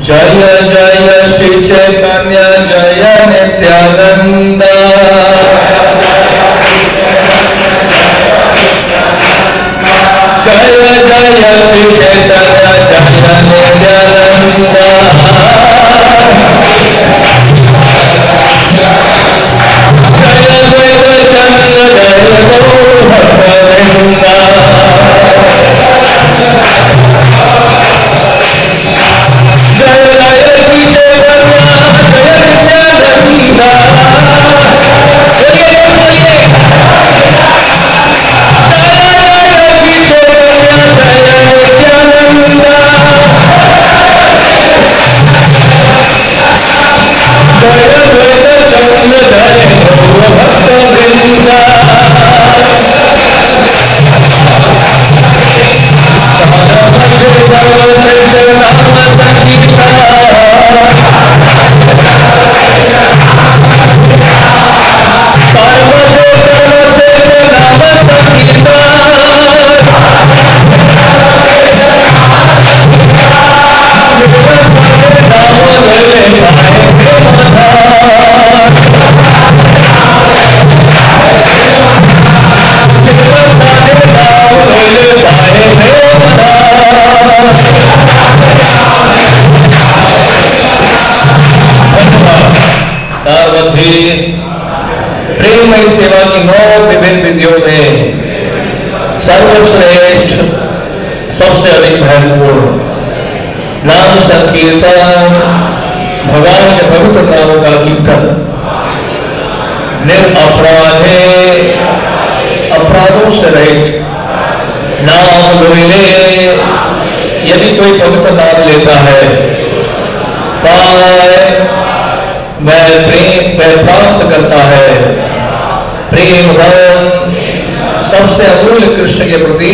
जय जय श्री चैतन्य जय नित्यानंद। जय जय श्री चैतन्य जय नित्यानंद। जय जय चंद्र जय गोवर्धन। प्रेममयी सेवा की 9 विभिन्न विधियों में सर्वश्रेष्ठ सबसे अधिक महत्वपूर्ण नाम संकीर्तन, भगवान के पवित्र नामों का कीर्तन। निरपराधे अपराधों से रहित नाम लोले। यदि कोई पवित्र नाम लेता है पाए वह प्रेम प्राप्त करता है। प्रेम धन सबसे अमूल्य कृष्ण के प्रति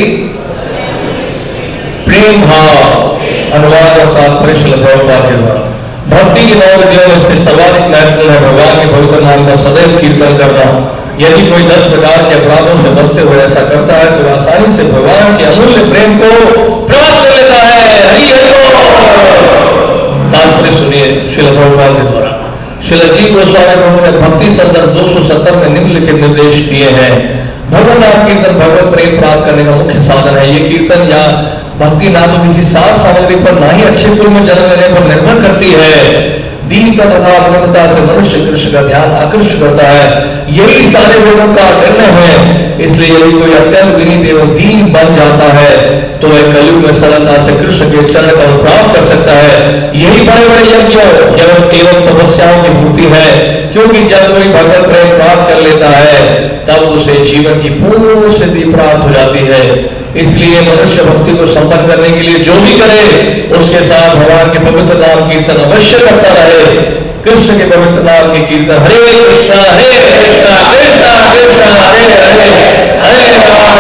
प्रेम भाव। अनुवाद और तात्पर्य श्रील प्रभुपाद के द्वारा। भक्ति की 9 विधियों में से सर्वाधिक महत्वपूर्ण है भगवान के पवित्र नाम का सदैव कीर्तन करना। यदि कोई 10 प्रकार के अपराधों से बचते हुए ऐसा करता है तो आसानी से भगवान के अमूल्य प्रेम को प्राप्त कर लेता है। हरि हरि बोल। तात्पर्य सुनिए श्रील प्रभुपाद के द्वारा। श्रील जी गोस्वामी प्रभु ने भक्ति संदर्भ 270 में निम्नलिखित निर्देश दिए हैं। भगवत नाम कीर्तन भगवत प्रेम प्राप्त करने का मुख्य साधन है। ये कीर्तन या भक्ति ना तो किसी साध सामग्री पर ना ही अच्छे कुल में जन्म लेने पर निर्भर करती है। दीनता तथा विनम्रता से मनुष्य कृष्ण का ध्यान आकृष्ट करता है। यही सारे वेदों का निर्णय है। इसलिए यदि कोई अत्यंत विनीत एवं दीन बन जाता है तो वह कलयुग में सरलता से कृष्ण के चरण का प्राप्त कर सकता है। यही बड़े बड़े यज्ञ एवं तपस्याओं की पूर्ति है। क्योंकि जब कोई भगवत प्रेम प्राप्त कर लेता है तब उसे जीवन की पूर्ण सिद्धि प्राप्त हो जाती है। इसलिए मनुष्य भक्ति को संपन्न करने के लिए जो भी करे उसके साथ भगवान के पवित्र नाम कीर्तन अवश्य करता रहे। कृष्ण के पवित्र नाम के कीर्तन हरे कृष्णा कृष्णा कृष्णा हरे हरे हरे राम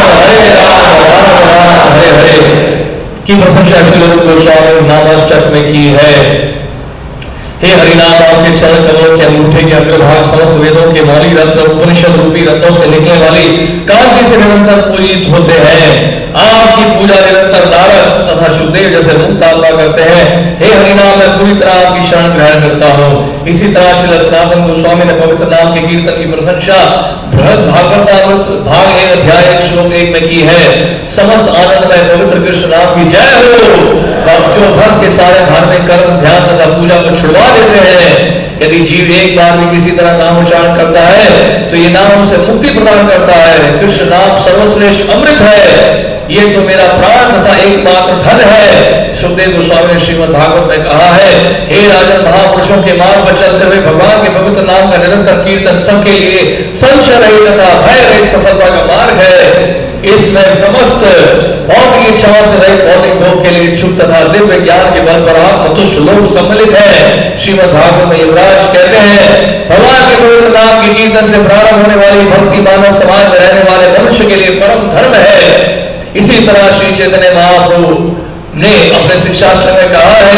हरे हरे की प्रशंसा श्रील गोस्वामी नामाष्टक में की है। हे हरिनाम आपके चरण कमलों के अंगूठे के अग्रभाग समस्त वेदों के मौलिक रत्न उपनिषद रूपी रत्नों से निकलने वाली कांति से निरंतर पूजित होते हैं। आपकी पूजा निरंतर नारद तथा सुखदेव जैसे मुक्त आत्मा करते हैं। हे हरिनाम मैं पूरी तरह आपकी शरण ग्रहण करता हूँ। इसी तरह श्री सनातन गोस्वामी ने पवित्र नाम के कीर्तन की प्रशंसा बृहद भागवतामृत भाग 1 अध्याय 1 श्लोक 1 में की है। समस्त आनंदमय पवित्र कृष्ण नाम की जय हो। जो भक्त के सारे धार्मिक कर्म ध्यान तथा पूजा को छुड़वा देते हैं। यदि जीव एक बार भी किसी तरह नाम उच्चारण करता है तो ये नाम उसे मुक्ति प्रदान करता है। कृष्ण नाम सर्वश्रेष्ठ अमृत है। ये तो मेरा प्राण तथा एकमात्र धन है। सुखदेव गोस्वामी ने श्रीमद् भागवत में कहा है, हे राजन महापुरुषों के मार्ग पर चलते हुए भगवान के पवित्र नाम का निरंतर कीर्तन सबके लिए संशय रहित तथा भय रहित सफलता का मार्ग है। इसमें समस्त भौतिक इच्छाओं से रहित भौतिक भोग के लिए इच्छुक तथा दिव्य ज्ञान के बल पर आत्मतुष्ट लोग सम्मिलित है। श्रीमद् भागवत में युवराज कहते हैं, भगवान के पवित्र नाम के कीर्तन से प्रारंभ होने वाली भक्ति मानव समाज में रहने वाले मनुष्य के लिए परम धर्म है। इसी तरह श्री चैतन्य महाप्रभु ने अपने शिक्षास्त्र में कहा है,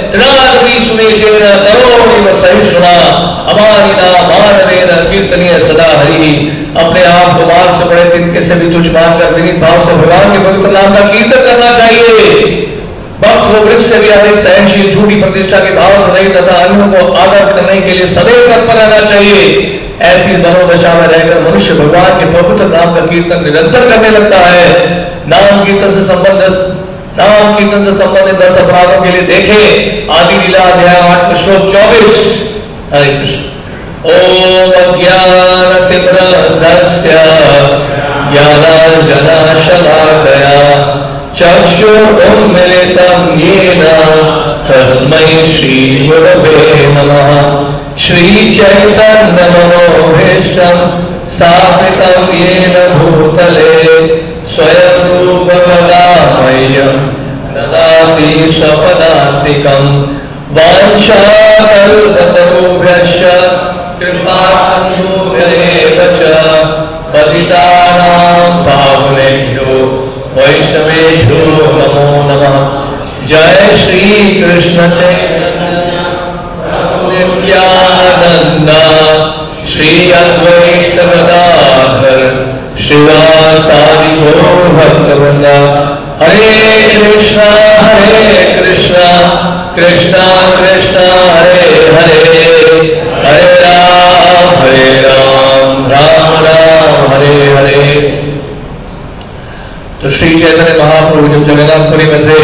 सहिष्णुना अमानिना मानवेन कीर्तनीय सदा हरि। अपने आप को मान से बड़े तिनके से भी तुच्छ मानकर विनीत भाव से भगवान के पवित्र नाम का कीर्तन करना चाहिए। भक्त को वृक्ष से भी अधिक सहनशील, झूठी प्रतिष्ठा के भाव से रहित तथा अन्यों को आदर करने के लिए सदैव तत्पर रहना चाहिए। ऐसी मनोदशा में रहकर मनुष्य भगवान के पवित्र नाम का कीर्तन निरंतर करने लगता है। नाम कीर्तन से संबंधित 10 अपराधों के लिए देखें आदि लीला अध्याय 8 श्लोक 24। हरे कृष्ण। ओम अज्ञानतिमिरन्धस्य ज्ञानाञ्जनशलाकया चक्षुरुन्मीलितं येन तस्मै श्रीगुरवे नमः। श्रीचैतन्यमनोभीष्टं स्थापितं येन भूतले स्वयं रूपकदा मह्यं ददाति स्वपदान्तिकं। वाञ्छाकल्पतरुभ्यश्च कृपासिन्धुभ्येव च पतितानां पावनेभ्यो वैष्णवेभ्यो नमो नमः। जय श्री कृष्ण चैतन्य प्रभु नित्यानंद श्री अद्वैत गदाधर श्रीवासादि गौर भक्तवृंद। हरे कृष्णा कृष्णा कृष्णा हरे हरे, हरे राम राम राम हरे हरे। तो श्री चैतन्य महाप्रभु जब जगन्नाथपुरी में थे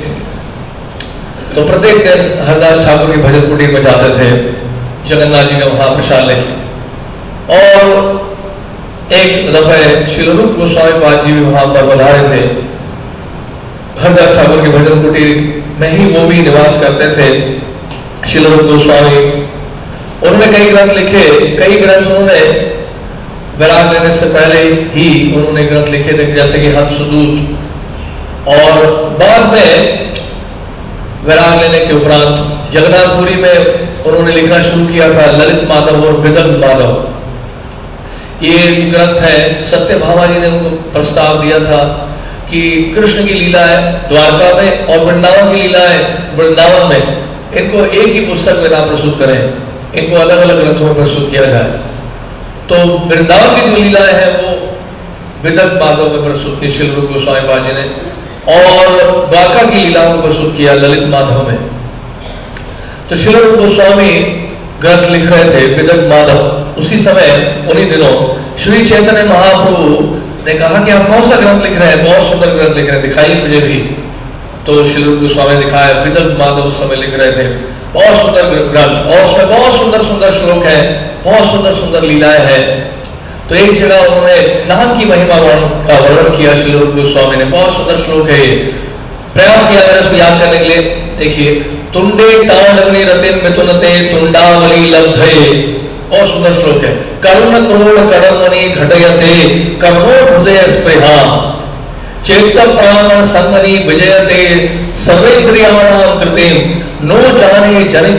तो प्रत्येक दिन हरदास ठाकुर की भजन कुटीर में जाते थे। जगन्नाथ जी ने वहां प्रसाद लेके, और एक दफे श्री रूप गोस्वामी पाद जी भी वहां पर पधारे थे। हरदास ठाकुर की भजन कुटीर में ही वो भी निवास करते थे। श्री रूप गोस्वामी उन्होंने कई ग्रंथ लिखे, कई ग्रंथ उन्होंने विराग लेने से पहले ही उन्होंने ग्रंथ लिखे थे, जैसे कि हंसदूत, और बाद में विराग लेने के उपरांत जगन्नाथपुरी में उन्होंने लिखना शुरू किया था ललित माधव और विदग्ध माधव। ये ग्रंथ है। सत्यभामा जी ने उनको प्रस्ताव दिया था कि कृष्ण की लीला है द्वारका में और वृंदावन की लीला है वृंदावन में, इनको एक ही पुस्तक में ना प्रस्तुत करें, इनको अलग अलग ग्रंथों में प्रस्तुत किया जाए। तो वृंदावन की जो लीलाएं हैं वो विदग्ध माधव में प्रस्तुत की श्री रूप गोस्वामी पाद जी ने, और द्वारका की लीलाओं को प्रस्तुत किया ललित माधव में। तो श्री रूप गोस्वामी ग्रंथ लिख रहे थे विदग्ध माधव। उसी समय उन्हीं दिनों श्री चैतन्य महाप्रभु ने कहा कि आप कौन सा ग्रंथ लिख रहे हैं, बहुत सुंदर ग्रंथ लिख रहे हैं, दिखाइए मुझे भी। तो श्री रूप गोस्वामी दिखाया, विदग्ध माधव उस समय लिख रहे थे बहुत सुंदर ग्रंथ, और उसमें बहुत सुंदर सुंदर श्लोक है, बहुत सुंदर सुंदर लीलाएं हैं। तो एक जगह उन्होंने नाम की महिमा का वर्णन किया श्री रूप गोस्वामी ने, बहुत सुंदर श्लोक है। प्रयास किया मैंने उसको याद करने के लिए। देखिए, तुंडे तांडवनी रतिन मिथुनते तुंडावली लब्धे, बहुत सुंदर श्लोक है। करुण क्रोड़ कड़मणि घटयते करुणो हृदय स्पृहा चेत प्राण संगनी विजयते सर्वेन्द्रियाणां कृतिम नो जाने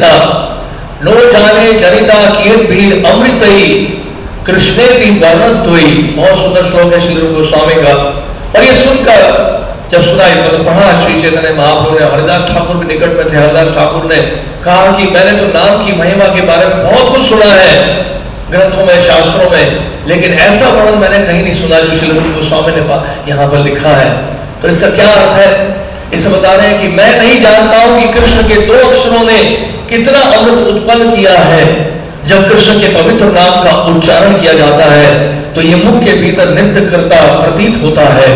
जनिता कीर्त भीर अमृतई कृष्णेति वर्णद्वयी। बहुत सुंदर श्लोक है श्री रूप गोस्वामी का। और ये सुनकर जब सुना, मतलब पढ़ा श्री चैतन्य महाप्रभु ने, हरिदास ठाकुर भी निकट में थे, हरिदास ठाकुर ने कहा कि मैंने तो नाम की महिमा के बारे में बहुत कुछ सुना है ग्रंथों में, शास्त्रों में, लेकिन ऐसा वर्णन मैंने कहीं नहीं सुना जो श्री रूप गोस्वामी ने यहाँ पर लिखा है। तो इसका क्या अर्थ है? इसे बता रहे हैं कि मैं नहीं जानता हूं कि कृष्ण के 2 अक्षरों ने कितना अमृत उत्पन्न किया है। जब कृष्ण के पवित्र नाम का उच्चारण किया जाता है तो ये मुख के भीतर नृत्य करता प्रतीत होता है।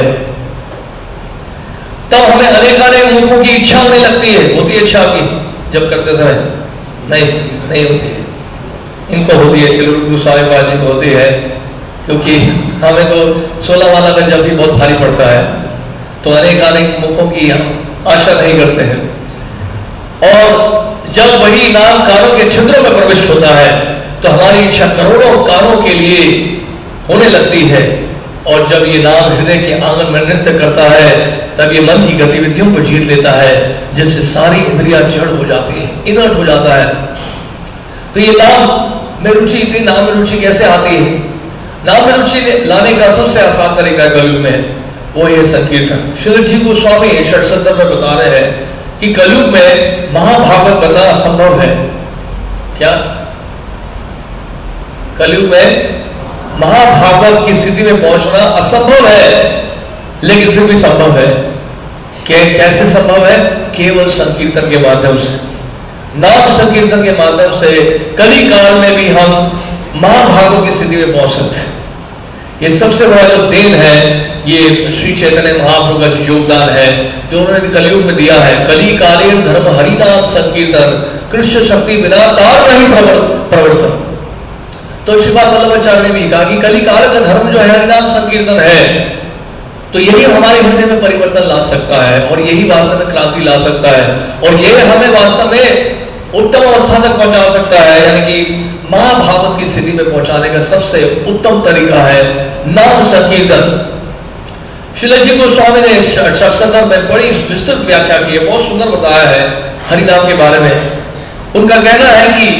तब हमें अनेकानेक मुखों की इच्छा होने लगती है। होती है इच्छा की जब करते समय? नहीं होती है। इनको होती है, श्री रूप गोस्वामी पाद जी को होती है, क्योंकि हमें तो 16 वाला का जब भी बहुत भारी पड़ता है तो अनेकानेक मुखों की हम आशा नहीं करते हैं। और जब वही नाम कानों के छिद्रों में प्रविष्ट होता है तो हमारी इच्छा करोड़ों कानों के लिए होने लगती है। और जब ये नाम हृदय के आंगन में नृत्य करता है तब ये मन की गतिविधियों को जीत लेता है, जिससे सारी इंद्रियां जड़ हो जाती है, इनर्ट हो जाता है। तो ये नाम में रुचि, इतनी नाम में रुचि कैसे आती है? नाम में रुचि लाने का सबसे आसान तरीका कलयुग में वो है संकीर्तन। श्री जी गोस्वामी षट्संदर में बता रहे हैं कि कलयुग में महाभागवत बनना असंभव है। क्या कलयुग में महाभागवत की स्थिति में पहुंचना असंभव है? लेकिन फिर भी संभव है। कैसे संभव है? केवल संकीर्तन के माध्यम से, नाम संकीर्तन के माध्यम से कली काल में भी हम महाभागों की स्थिति में पहुंच सकते हैं। ये सबसे बड़ा जो देन है, ये श्री चैतन्य महाप्रभु का जो योगदान है, जो उन्होंने कलयुग में दिया है। कली कालीन धर्म हरिनाम संकीर्तन, कृष्ण शक्ति बिना तार नहीं प्रवर्तन। तो श्रीपाद वल्लभाचार्य ने भी कहा कि कली काल का धर्म जो है हरिनाम संकीर्तन है, तो यही हमारे हृदय में परिवर्तन ला सकता है और यही वास्तव में क्रांति ला सकता है, और यह हमें वास्तव में उत्तम अवस्था तक पहुंचा सकता है। यानी कि महाभागवत की स्थिति में पहुंचाने का सबसे उत्तम तरीका है नाम संकीर्तन। श्रील जी गोस्वामी ने इस संदर्भ में बड़ी विस्तृत व्याख्या की है, बहुत सुंदर बताया है हरिनाम के बारे में। उनका कहना है कि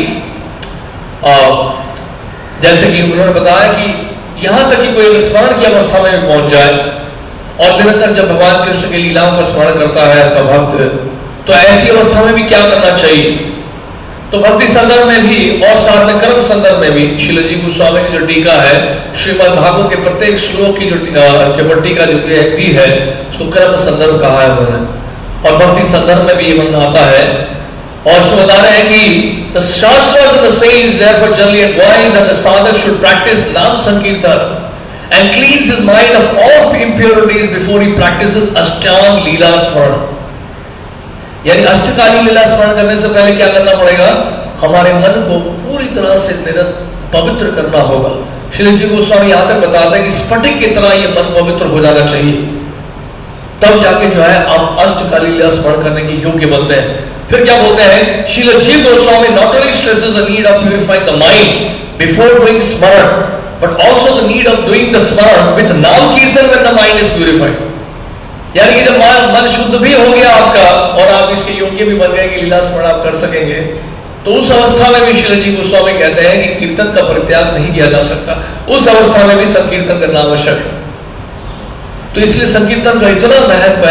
जैसे कि उन्होंने बताया कि यहां तक कि कोई स्मरण की अवस्था में पहुंच जाए और निरंतर जब भगवान कृष्ण की लीलाओं का स्मरण करता है ऐसा भक्त, तो ऐसी अवस्था में भी क्या करना चाहिए। तो भक्ति संदर्भ में भी और साथ में कर्म संदर्भ में भी श्रील जी गोस्वामी की जो टीका है, श्रीमद् भागवत के प्रत्येक श्लोक की जो टीका जो दी है, उसको कर्म संदर्भ कहा है उन्होंने, और भक्ति संदर्भ में भी ये मानना आता है। और उसमें बता रहे हैं कि the shastras and the saints therefore generally advise that the sadhak should practice नाम संकीर्तन and cleanse his mind of all impurities before he practices अष्टांग लीला स्मरण। यानी अष्टकाली लीला स्मरण करने से पहले क्या करना पड़ेगा, हमारे मन को पूरी तरह से पवित्र करना होगा। श्री जी गोस्वामी यहां तक बताते हैं कि स्फटिक की तरह ये मन पवित्र हो जाना चाहिए, तब जाके जो है आप अष्टकाली लीला स्मरण करने के योग्य बनते हैं। फिर क्या बोलते हैं, Srila ji Goswami not only stresses the need of purifying the mind before doing smarana, but also the need of doing the smarana with nam kirtan when the mind is purified. यानी कि जब मन शुद्ध भी हो गया आपका और आप इसके योग्य भी बन गए कि लीला स्मरण आप कर सकेंगे, तो उस अवस्था में भी श्रील जी गोस्वामी कहते हैं कि कीर्तन का परित्याग नहीं किया जा सकता, उस अवस्था में भी संकीर्तन करना आवश्यक है। तो इसलिए संकीर्तन का इतना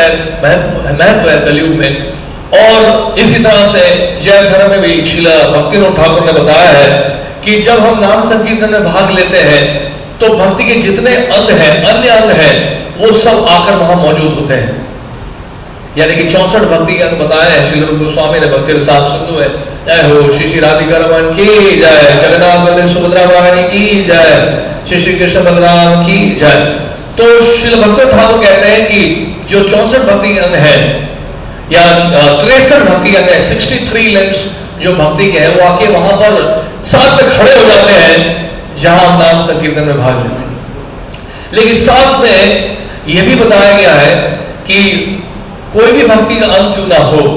महत्व है कलयुग में। और इसी तरह से जैन धर्म में भी श्रील भक्तिनाथ ठाकुर ने बताया है कि जब हम नाम संकीर्तन में भाग लेते हैं तो भक्ति के जितने अंग हैं, अन्य अंग हैं, वो सब आकर वहां मौजूद होते हैं। यानी कि 64 भक्ति के अंग बताए हैं श्री रूप गोस्वामी ने भक्ति रसाप सिंधु है, जय हो श्री श्री राधिका रमन की जय, जगन्नाथ बलदेव सुभद्रा महारानी की जय, श्री श्री कृष्ण बलराम की जय। तो श्री भक्ति ठाकुर कहते हैं कि जो 64 भक्ति के अंग है या 63 भक्ति अंग है, 63 लिम्स जो भक्ति के हैं, वो आके वहां पर साथ में खड़े हो जाते हैं जहां हम नाम संकीर्तन में भाग लेते हैं। लेकिन साथ में यह भी बताया गया है कि कोई भी भक्ति का अंग क्यों ना हो,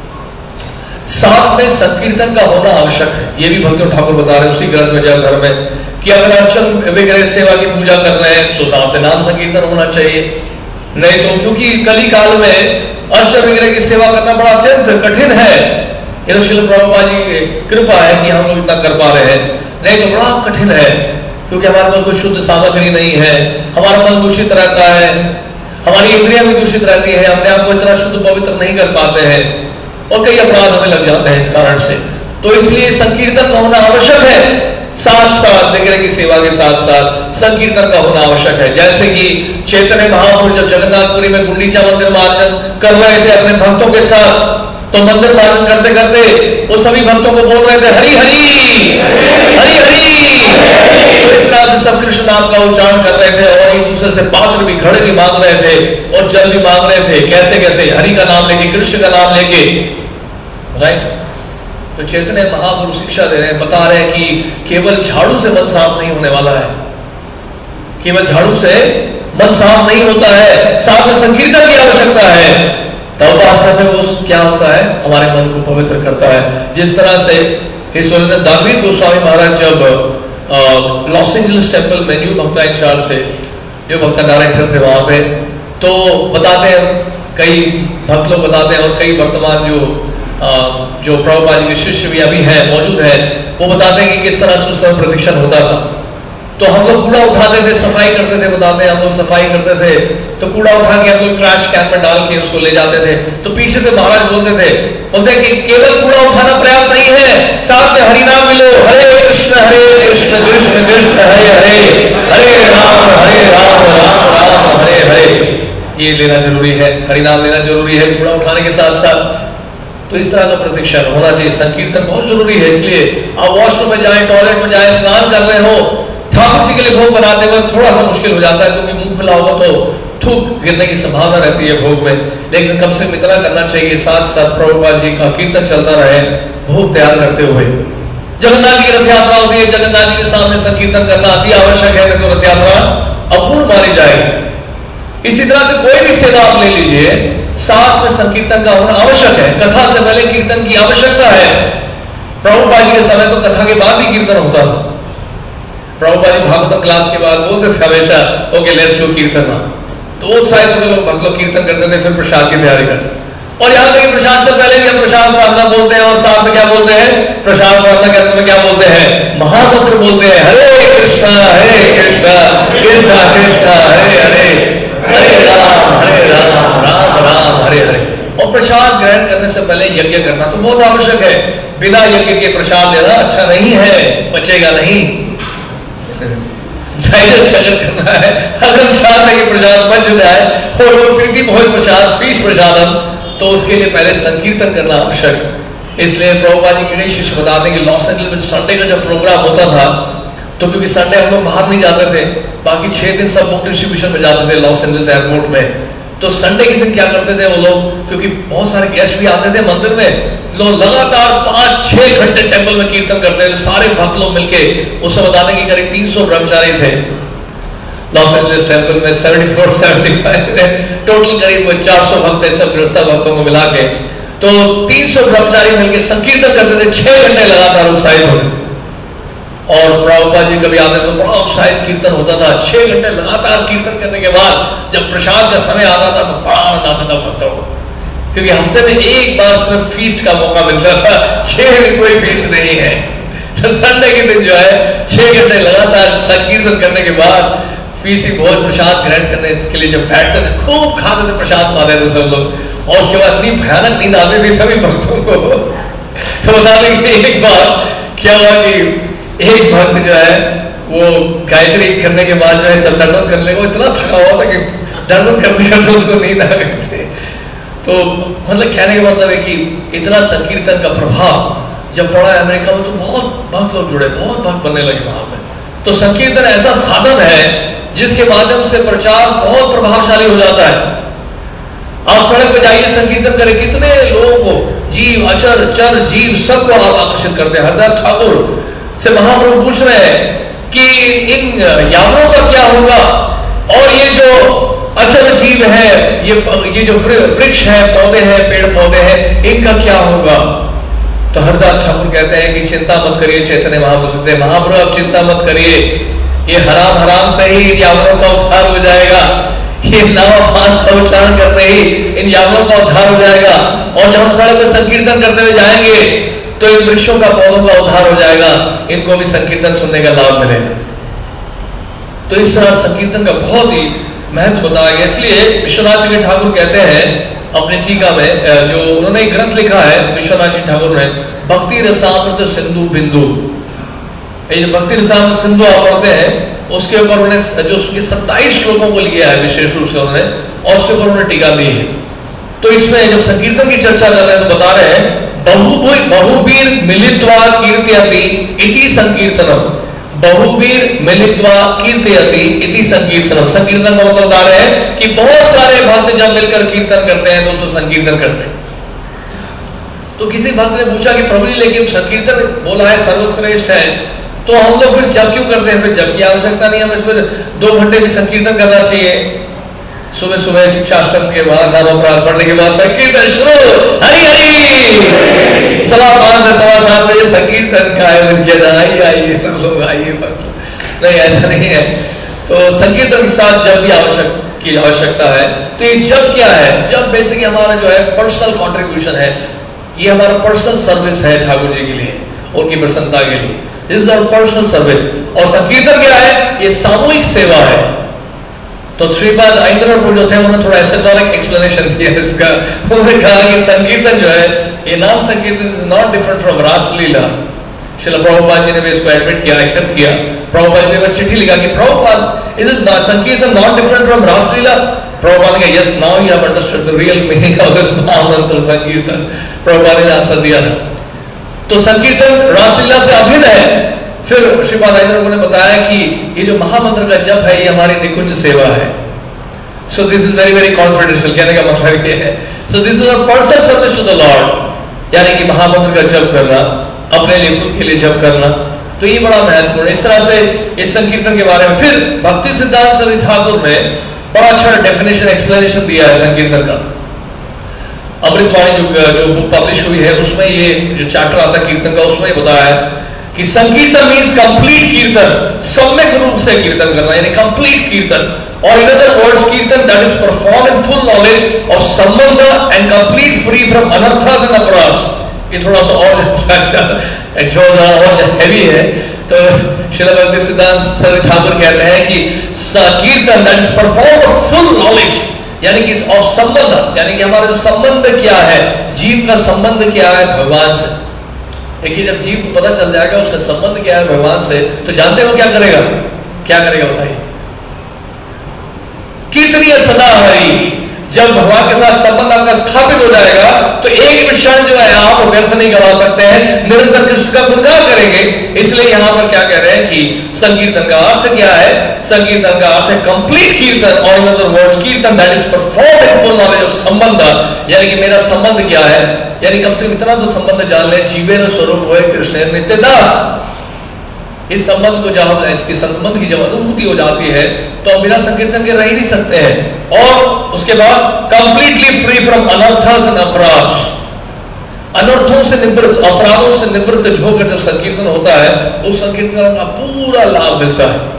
साथ में संकीर्तन का होना आवश्यक है। यह भी भक्ति ठाकुर बता रहे हैं उसी ग्रंथ में जैन धर्म में कि अगर अर्चन विग्रह सेवा की पूजा कर रहे हैं तो साथ में नाम संकीर्तन होना चाहिए। नहीं तो क्योंकि कली काल में अर्चन विग्रह की सेवा करना बड़ा अत्यंत कठिन है। ये तो श्रील प्रभुपाद जी की कृपा है कि हम लोग इतना कर पा रहे हैं, नहीं तो बड़ा कठिन है क्योंकि हमारे पास कोई शुद्ध सामग्री नहीं है, हमारा मन दूषित रहता है, हमारी इंद्रियां भी दूषित रहती है, अपने आप को इतना शुद्ध पवित्र नहीं कर पाते हैं और कई अपराध हमें लग जाते हैं इस कारण से। तो इसलिए संकीर्तन का होना आवश्यक है, साथ साथ विग्रह की सेवा के साथ साथ संकीर्तन का होना आवश्यक है। जैसे कि चैतन्य महाप्रभु जब जगन्नाथपुरी में गुंडीचा मंदिर मार्जन कर रहे थे अपने भक्तों के साथ, तो मंदिर मार्जन करते करते वो सभी भक्तों को बोल रहे थे हरि हरि हरि हरि। तो इस तरह से सब कृष्ण नाम का उच्चारण कर रहे थे और एक दूसरे से पात्र भी, घड़े भी मांग रहे थे और जल भी मांग रहे थे। कैसे कैसे, हरि का नाम लेके, कृष्ण का नाम लेके, राइट। तो चैतन्य महाप्रभु शिक्षा दे रहे हैं, बता रहे हैं कि केवल झाड़ू से मन साफ नहीं होने वाला है, केवल झाड़ू से मन साफ नहीं होता है, साथ में संकीर्तन की आवश्यकता है। तब वास्तव में वो क्या होता है, हमारे मन को पवित्र करता है। जिस तरह से ईश्वर दावीद गोस्वामी महाराज जब लॉस एंजलिस टेम्पल में न्यू भक्ता इंचार्ज थे, जो भक्ता डायरेक्टर थे वहां पे, तो बताते हैं, कई भक्त लोग बताते हैं और कई वर्तमान जो प्रभुपाद जी के शिष्य भी अभी है, मौजूद है, वो बताते हैं कि किस तरह से उसका प्रशिक्षण होता था। तो हम लोग कूड़ा उठाते थे, सफाई करते थे, बताते हैं हम लोग सफाई करते थे, तो कूड़ा उठा के हम लोग ट्रैश कैन में डाल के उसको ले जाते थे। तो पीछे से महाराज बोलते कि केवल कूड़ा उठाना पर्याप्त नहीं है, साथ में हरि नाम मिलो, हरे कृष्ण कृष्ण कृष्ण हरे हरे, हरे राम राम राम हरे हरे। ये लेना जरूरी है, हरिनाम लेना जरूरी है, घोड़ा उठाने के साथ साथ। तो इस तरह का प्रशिक्षण होना चाहिए। संकीर्तन बहुत जरूरी है, इसलिए आप वॉशरूम में जाए, टॉयलेट में जाए, स्नान कर रहे हो, ठाकुर जी के लिए भोग बनाते वक्त थोड़ा सा मुश्किल हो जाता है, क्योंकि मुंह खुला होगा तो थूक गिरने की संभावना रहती है भोग में, लेकिन कम से कम इतना करना चाहिए, साथ साथ प्रभुपाद जी का कीर्तन चलता रहे भोग तैयार करते हुए। जगन्नाथ जी की रथ यात्रा होती है, जगन्नाथ जी के सामने संकीर्तन करना अति आवश्यक है, तो रथ यात्रा अपूर्ण मानी जाएगी। इसी तरह से कोई भी सेवा आप ले लीजिए, साथ में संकीर्तन का होना आवश्यक है। कथा से पहले कीर्तन की आवश्यकता है। प्रभुपाद जी के समय तो कथा के बाद ही कीर्तन होता था। प्रभुपाद जी भागवत क्लास के बाद बोलते थे हमेशा, ओके लेट्स डू कीर्तन। तो उत्साहित होकर लोग भक्त लोग कीर्तन करते थे, फिर प्रसाद की तैयारी करते। और यहाँ तक प्रसाद से पहले भी हम प्रसाद प्रार्थना बोलते हैं, और साथ में क्या बोलते हैं, प्रसाद प्रार्थना करते में क्या बोलते हैं, महामंत्र बोलते हैं, हरे कृष्णा कृष्णा कृष्णा हरे हरे, हरे राम राम राम हरे हरे। और प्रसाद ग्रहण करने से पहले यज्ञ करना तो बहुत आवश्यक है। बिना यज्ञ के प्रसाद देना अच्छा नहीं है, पचेगा नहीं। डाइजेस्ट अगर करना है, अगर चाहते कि प्रसाद बच जाए और वो प्रीति भोज प्रसाद फीस प्रसादम, तो उसके लिए पहले संकीर्तन करना आवश्यक। इसलिए प्रभुपाद जी के शिष्य बताते हैं कि लॉस एंजल्स में संडे का जब प्रोग्राम होता था, तो क्योंकि संडे हम लोग बाहर नहीं जाते थे, बाकी 6 दिन सब बुक डिस्ट्रीब्यूशन में जाते थे लॉस एंजल्स एयरपोर्ट में। तो संडे के दिन क्या करते थे वो लोग, क्योंकि बहुत सारे गेस्ट भी आते थे मंदिर में, लोग लगातार 5-6 घंटे टेंपल में कीर्तन करते थे, सारे भक्त लोग मिलके। उसमें बताने की करीब 300 ब्रह्मचारी थे लॉस एंजल्स टेंपल में, 74-75 में टोटल करीब 400 भक्त थे, सब गृहस्थ भक्तों को मिला के। तो 300 ब्रह्मचारी मिलकर संकीर्तन करते थे 6 घंटे लगातार उत्साहित होकर। और प्रभुपाद जी कभी आते तो बड़ा उत्साहित कीर्तन होता था। 6 घंटे लगातार कीर्तन करने के बाद जब प्रसाद का समय आता था तो बड़ा आनंद आता था भक्तों को, क्योंकि हफ्ते में एक बार सिर्फ फीस्ट का मौका मिलता था, 6 दिन कोई फीस्ट नहीं है। तो संडे के दिन जो है 6 घंटे लगातार संकीर्तन करने के बाद फीसी भोज प्रसाद ग्रहण करने के लिए जब बैठते थे, खूब खाते थे, प्रसाद पाते थे सब लोग, और उसके बाद इतनी भयानक नींद आती थी सभी भक्तों को। तो बता दें कि एक बार क्या हुआ कि एक भक्त जो है वो गायत्री करने के बाद जो है जब दंडवत करने को इतना थका हुआ था कि दंडवत करते करते उसको नींद आ गई थी। तो मतलब कहने का मतलब है कि इतना संकीर्तन का प्रभाव जब पड़ा है अमेरिका में, तो बहुत भक्त लोग जुड़े, बहुत भक्त बनने लगे वहां पे। तो संकीर्तन ऐसा साधन है जिसके माध्यम से प्रचार बहुत प्रभावशाली हो जाता है। आप सड़क पे जाइए, संकीर्तन करें, कितने लोगों को, जीव अचर चर जीव सबको आप आकर्षित करते हैं। हरदास ठाकुर से महाप्रभु पूछ रहे हैं कि इन यावनों का क्या होगा, और ये जो अचल जीव है, ये जो वृक्ष है, पौधे हैं, पेड़ पौधे हैं, इनका क्या होगा। तो हरदास ठाकुर कहते हैं कि चिंता मत करिए। चैतन्य महाप्रभु कहते हैं, महाप्रभु आप चिंता मत करिए, ये हराम से ही यावनों का उद्धार हो जाएगा। ये लावा फांस का उच्चारण करते ही इन यावनों का उद्धार हो जाएगा। और जब हम सड़क पर संकीर्तन करते हुए जाएंगे तो इन वृक्षों का, पौधों का उद्धार हो जाएगा, इनको भी संकीर्तन सुनने का लाभ मिलेगा। तो इस तरह संकीर्तन का बहुत ही महत्व बताया गया। इसलिए विश्वनाथ जी ठाकुर कहते हैं अपनी टीका में, जो उन्होंने एक ग्रंथ लिखा है विश्वनाथ जी ठाकुर ने, भक्ति रसामृत सिंधु बिंदु। ये जो भक्ति रसामृत सिंधु आप पढ़ते हैं, उसके ऊपर उन्होंने जो उसके 27 श्लोकों को लिया है विशेष रूप से उन्होंने, और उसके ऊपर उन्होंने टीका दी है। तो इसमें जब संकीर्तन की चर्चा कर रहे हैं तो बता रहे हैं, बहुबीर मिलित्वा कीर्तयति इति संकीर्तनम, बहुबीर मिलित्वा कीर्तयति इति संकीर्तनम। संकीर्तन का मतलब बता रहे हैं कि बहुत सारे भक्त जब मिलकर कीर्तन करते हैं तो उसको संकीर्तन करते हैं। तो किसी भक्त ने पूछा कि प्रभु जी लेकिन संकीर्तन बोला है सर्वश्रेष्ठ है, तो हम लोग फिर जप क्यों करते हैं, फिर जप की आवश्यकता नहीं, हम इसमें 2 घंटे भी संकीर्तन करना चाहिए। सुबह सुबह शिक्षाष्टम के बाद, नाम अपराध पढ़ने के बाद संकीर्तन शुरू, हरि हरि 5:15 से 7:15 बजे संकीर्तन का आयोजन किया जाए, आइए सब लोग आइए। नहीं, ऐसा नहीं है। तो संकीर्तन के साथ जप की आवश्यकता है। तो ये जप क्या है, जप बेसिकली हमारा जो है पर्सनल कॉन्ट्रीब्यूशन है, ये हमारा पर्सनल सर्विस है ठाकुर जी के लिए, उनकी प्रसन्नता के लिए। This is our personal service. और संकीर्तन क्या है, ये सामूहिक सेवा है। तो श्रीपाद अयंगर जो थे उन्होंने थोड़ा एसोटेरिक एक्सप्लेनेशन दिया इसका। उन्होंने कहा कि संकीर्तन जो है, ये नाम sankirtan is not different from rasalila. Srila Prabhupad ji ने भी इसको एडमिट किया, एक्सेप्ट किया। प्रभुपाद जी ने चिट्ठी लिखा कि Prabhupad, is it sankirtan not different from rasalila. Prabhupad ने yes now you have understood the real meaning of this mahamantra sankirtan. Prabhupada ने आंसर दिया था। तो संकीर्तन रासलीला से अभिन्न है। फिर श्रीपाद राजेंद्र ने बताया कि ये जो महामंत्र का जप है ये हमारी निकुंज सेवा है। So this is very very confidential, कहने का मतलब ये है। So this is a personal service to the lord, यानी कि महामंत्र का जप करना, अपने लिए खुद के लिए जप करना, तो ये बड़ा महत्वपूर्ण है। इस तरह से इस संकीर्तन के बारे में फिर भक्ति सिद्धांत सरस्वती ठाकुर ने बड़ा अच्छा डेफिनेशन एक्सप्लेनेशन दिया है संकीर्तन का। अमृतवाणी जो बुक पब्लिश हुई है उसमें ये जो चैप्टर आता है कीर्तन का, उसमें बताया है कि संकीर्तन मीन्स कंप्लीट कीर्तन, सम्यक रूप से कीर्तन करना, यानी कंप्लीट कीर्तन। और in other words kirtan that is perform in full knowledge of sambandh and complete free from anarthas and aparadhas. ये थोड़ा सा और हैवी है। तो श्रील भक्ति सिद्धांत सरस्वती ठाकुर कहते हैं कि kirtan that is perform of full knowledge, यानी कि ऑफ संबंध, यानी कि हमारा जो संबंध क्या है, जीव का संबंध क्या है भगवान से। देखिए जब जीव को पता चल जाएगा उसका संबंध क्या है भगवान से, तो जानते हो क्या करेगा? क्या करेगा बताइए? कीर्तनीय सदा हरि। जब भगवान के साथ संबंध आपका स्थापित हो जाएगा तो एक क्षण जो है आप व्यर्थ नहीं गवा सकते हैं, निरंतर कृष्ण का गुणगान करेंगे। इसलिए यहां पर क्या कह रहे हैं कि संकीर्तन का अर्थ क्या है? संकीर्तन का अर्थ है कंप्लीट कीर्तन, और in other words kirtan that is perform in full knowledge of sambandha, यानी कि मेरा संबंध क्या है, यानी कम से कम इतना तो संबंध जान ले, जीवे न स्वरूप होए कृष्ण नित्य दास। इस संबंध को जब इसके संबंध की जब अनुभूति हो जाती है तो हम बिना संकीर्तन के रह ही नहीं सकते हैं। और उसके बाद completely free from anarthas and aparadha, अनर्थों से निवृत्त, अपराधों से निवृत्त होकर जब संकीर्तन होता है उस संकीर्तन का पूरा लाभ मिलता है।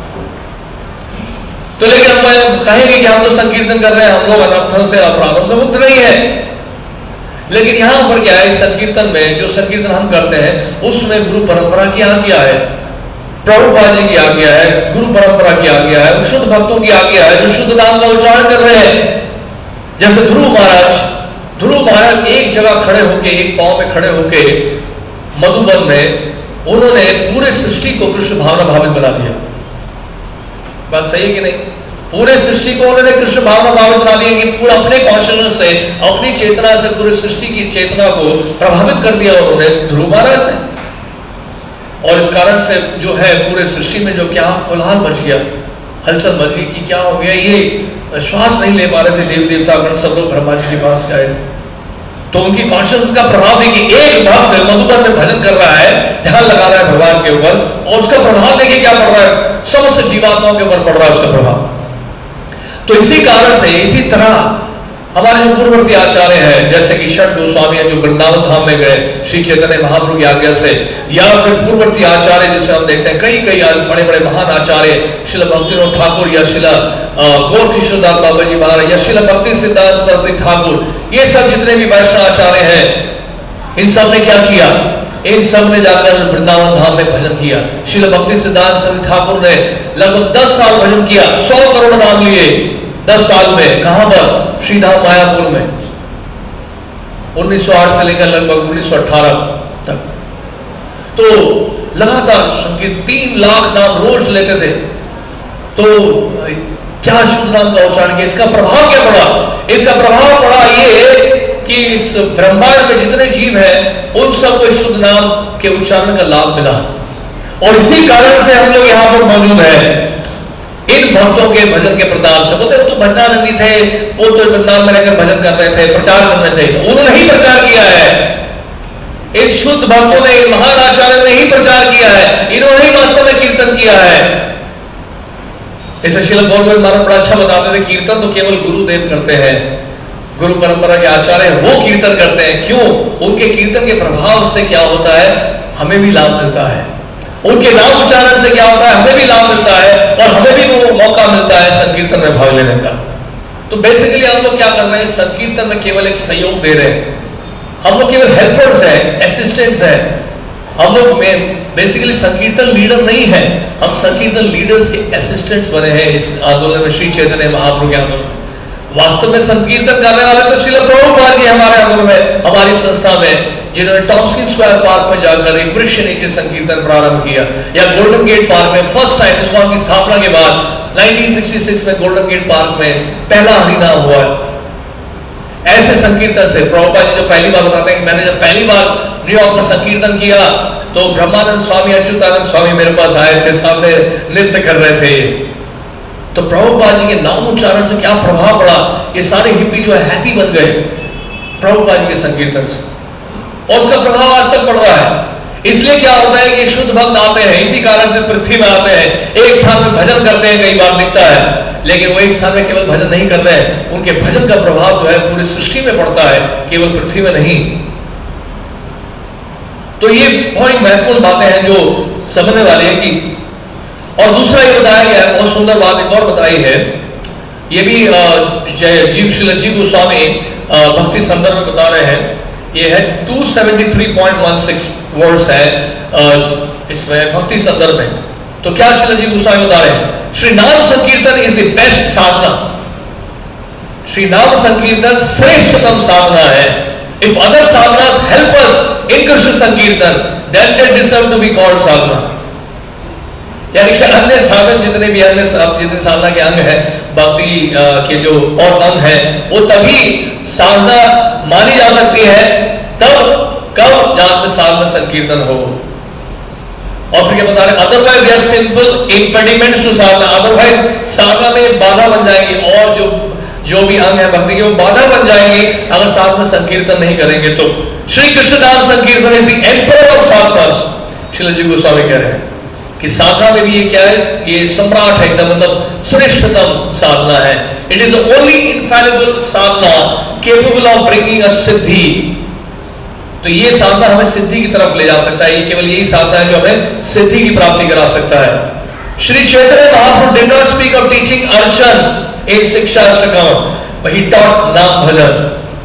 तो लेकिन हम कहेंगे कि हम तो संकीर्तन कर रहे हैं, हम लोग अनर्थों से अपराधों से मुक्त नहीं है। लेकिन यहां पर क्या है, संकीर्तन में जो संकीर्तन हम करते हैं उसमें गुरु परंपरा की आज्ञा है, प्रभुपाद जी की आज्ञा है, गुरु परंपरा की आज्ञा है, शुद्ध भक्तों की आज्ञा है जो शुद्ध नाम का उच्चारण कर रहे हैं। जैसे ध्रुव महाराज एक जगह खड़े होके, एक पांव में खड़े होके मधुबन में उन्होंने पूरे सृष्टि को कृष्ण भावना भावित बना दिया। बात सही है कि नहीं? पूरे सृष्टि को उन्होंने कृष्ण भावना भावित बना दिया कि पूरा अपने कॉन्शियसनेस से, अपनी चेतना से पूरी सृष्टि की चेतना को प्रभावित कर दिया उन्होंने ध्रुव महाराज ने। और इस कारण से जो है पूरे सृष्टि में जो क्या कोलाहल मच गया, हलचल मच गई कि क्या हो गया, ये श्वास नहीं ले पा रहे थे देवी देवता, सब लोग ब्रह्मा जी के पास गए थे। तो उनकी कॉन्शियसनेस का प्रभाव है कि एक भक्त मधुबन में भजन कर रहा है, ध्यान लगा रहा है भगवान के ऊपर, और उसका प्रभाव देखिए क्या पड़ रहा है, समस्त जीवात्माओं के ऊपर पड़ रहा है उसका प्रभाव। तो इसी कारण से, इसी तरह हमारे जो पूर्ववर्ती आचार्य हैं, जैसे कि षट गोस्वामी जो वृंदावन धाम में गए श्री चैतन्य महाप्रभु की आज्ञा से, या फिर पूर्ववर्ती आचार्य जिसमें हम देखते हैं कई कई बड़े बड़े महान आचार्य, श्रील भक्तिविनोद ठाकुर या श्रील गौर किशोरदास बाबा जी महाराज या श्रील भक्ति सिद्धांत सरस्वती ठाकुर, ये सब जितने भी वैष्णव आचार्य हैं, इन सब ने क्या किया? इन सब ने जाकर वृंदावन धाम में भजन किया। श्रील भक्ति सिद्धांत सरस्वती ठाकुर ने लगभग 10 साल भजन किया, 100 करोड़ नाम लिए 10 साल में। कहां पर? श्रीधाम मायापुर में, 1908 से लेकर लगभग 1918 तक। तो लगातार 3 लाख नाम रोज लेते थे। तो क्या शुद्ध नाम का उच्चारण किया? इसका प्रभाव क्या पड़ा? इसका प्रभाव पड़ा ये कि इस ब्रह्मांड में जितने जीव हैं उन सबको शुद्ध नाम के उच्चारण का लाभ मिला, और इसी कारण से हम लोग यहां पर मौजूद हैं। इन भक्तों के भजन के प्रताप से, बोलते वो तो भजनानंदी थे, वो तो वृंदावन में रहकर भजन कर रहे थे, प्रचार करना चाहिए, उन्होंने ही प्रचार किया है। इन शुद्ध भक्तों ने, इन महान आचार्य ने ही प्रचार किया है, इन्होंने ही वास्तव में कीर्तन किया है। इसे श्रील गौरव महाराज बड़ा अच्छा बताते थे, कीर्तन तो केवल गुरुदेव करते हैं, गुरु परंपरा के आचार्य वो कीर्तन करते हैं। क्यों? उनके कीर्तन के प्रभाव से क्या होता है? हमें भी लाभ मिलता है। उनके नाम उच्चारण से क्या होता है? हमें भी लाभ मिलता है, और हमें भी वो मौका मिलता है संकीर्तन में भाग लेने का। तो बेसिकली हम लोग क्या कर रहे हैं? संकीर्तन में केवल एक सहयोग दे रहे हैं, हम लोग केवल हेल्पर्स हैं, असिस्टेंट्स हैं। हम लोग बेसिकली संकीर्तन लीडर नहीं है, हम संकीर्तन लीडर्स के असिस्टेंट्स बने हैं इस आंदोलन में, श्री चैतन्य महाप्रभु के आंदोलन। वास्तव में संकीर्तन करने वाले तो श्रील प्रभुपाद जी हमारे आंदोलन में, हमारी संस्था में, जिन्होंने टॉम्स्किन स्क्वायर पार्क में जाकर एक वृक्ष नीचे संकीर्तन प्रारंभ किया, या गोल्डन गेट पार्क में फर्स्ट टाइम इस्कॉन की स्थापना के बाद 1966 में गोल्डन गेट पार्क में पहला हरिनाम हुआ है। ऐसे संकीर्तन से प्रभुपाद जी जो पहली बार बताते हैं कि मैंने जब पहली बार न्यूयॉर्क में संकीर्तन किया तो ब्रह्मानंद स्वामी, अच्युतानंद स्वामी मेरे पास आए थे, सामने नृत्य कर रहे थे। तो प्रभुपाद जी के नाम उच्चारण से क्या प्रभाव पड़ा, ये सारे हिप्पी जो है हैप्पी बन गए प्रभुपाद जी के संकीर्तन से, और उसका प्रभाव आज तक पड़ रहा है। इसलिए क्या होता है कि शुद्ध भक्त आते हैं, इसी कारण से पृथ्वी में आते हैं, एक स्थान में भजन करते हैं, कई बार दिखता है, लेकिन वो एक स्थान में केवल भजन नहीं कर रहे हैं, उनके भजन का प्रभाव जो है पूरी सृष्टि में पड़ता है, केवल पृथ्वी में नहीं। तो ये बहुत ही महत्वपूर्ण बातें हैं जो समझने वाली है कि, और दूसरा ये बताया गया है, बहुत सुंदर बात एक और बताई है, ये भी श्रील गोस्वामी भक्ति संदर्भ में बता रहे हैं। ये है 273.16 वर्ड्स है इसमें भक्ति संदर्भ में। तो क्या श्रील गोस्वामी बता रहे हैं, Shri nam sankirtan is the best sadhana, Shri nam sankirtan श्रेष्ठतम साधना है। If other sadhanas help us in Krishna sankirtan then they deserve to be called sadhana. यानी कि अन्य साधन जितने भी अन्य जितने साधना के अंग है, भक्ति के जो और अंग है, वो तभी साधना मानी जा सकती है तब कब जहां पे साधना संकीर्तन हो। और फिर क्या बता रहे, otherwise they are simple impediments to sadhana, otherwise साधना में बाधा बन जाएगी, और जो भी अंग है भक्ति के वो बाधा बन जाएंगे अगर साधना संकीर्तन नहीं करेंगे तो। Shri Krishna nam sankirtan is the emperor of sadhana. Srila ji Goswami कह रहे हैं कि साधना में भी ये क्या है, ये सम्राट है एकदम, मतलब श्रेष्ठतम साधना है। It is the only infallible sadhana capable of bringing a siddhi. तो ये साधना हमें सिद्धि की तरफ ले जा सकता है, ये केवल यही साधना है जो हमें सिद्धि की प्राप्ति करा सकता है। Shri Chaitanya Mahaprabhu did not speak of teaching archana in शिक्षाष्टकम, but he taught नाम भजन।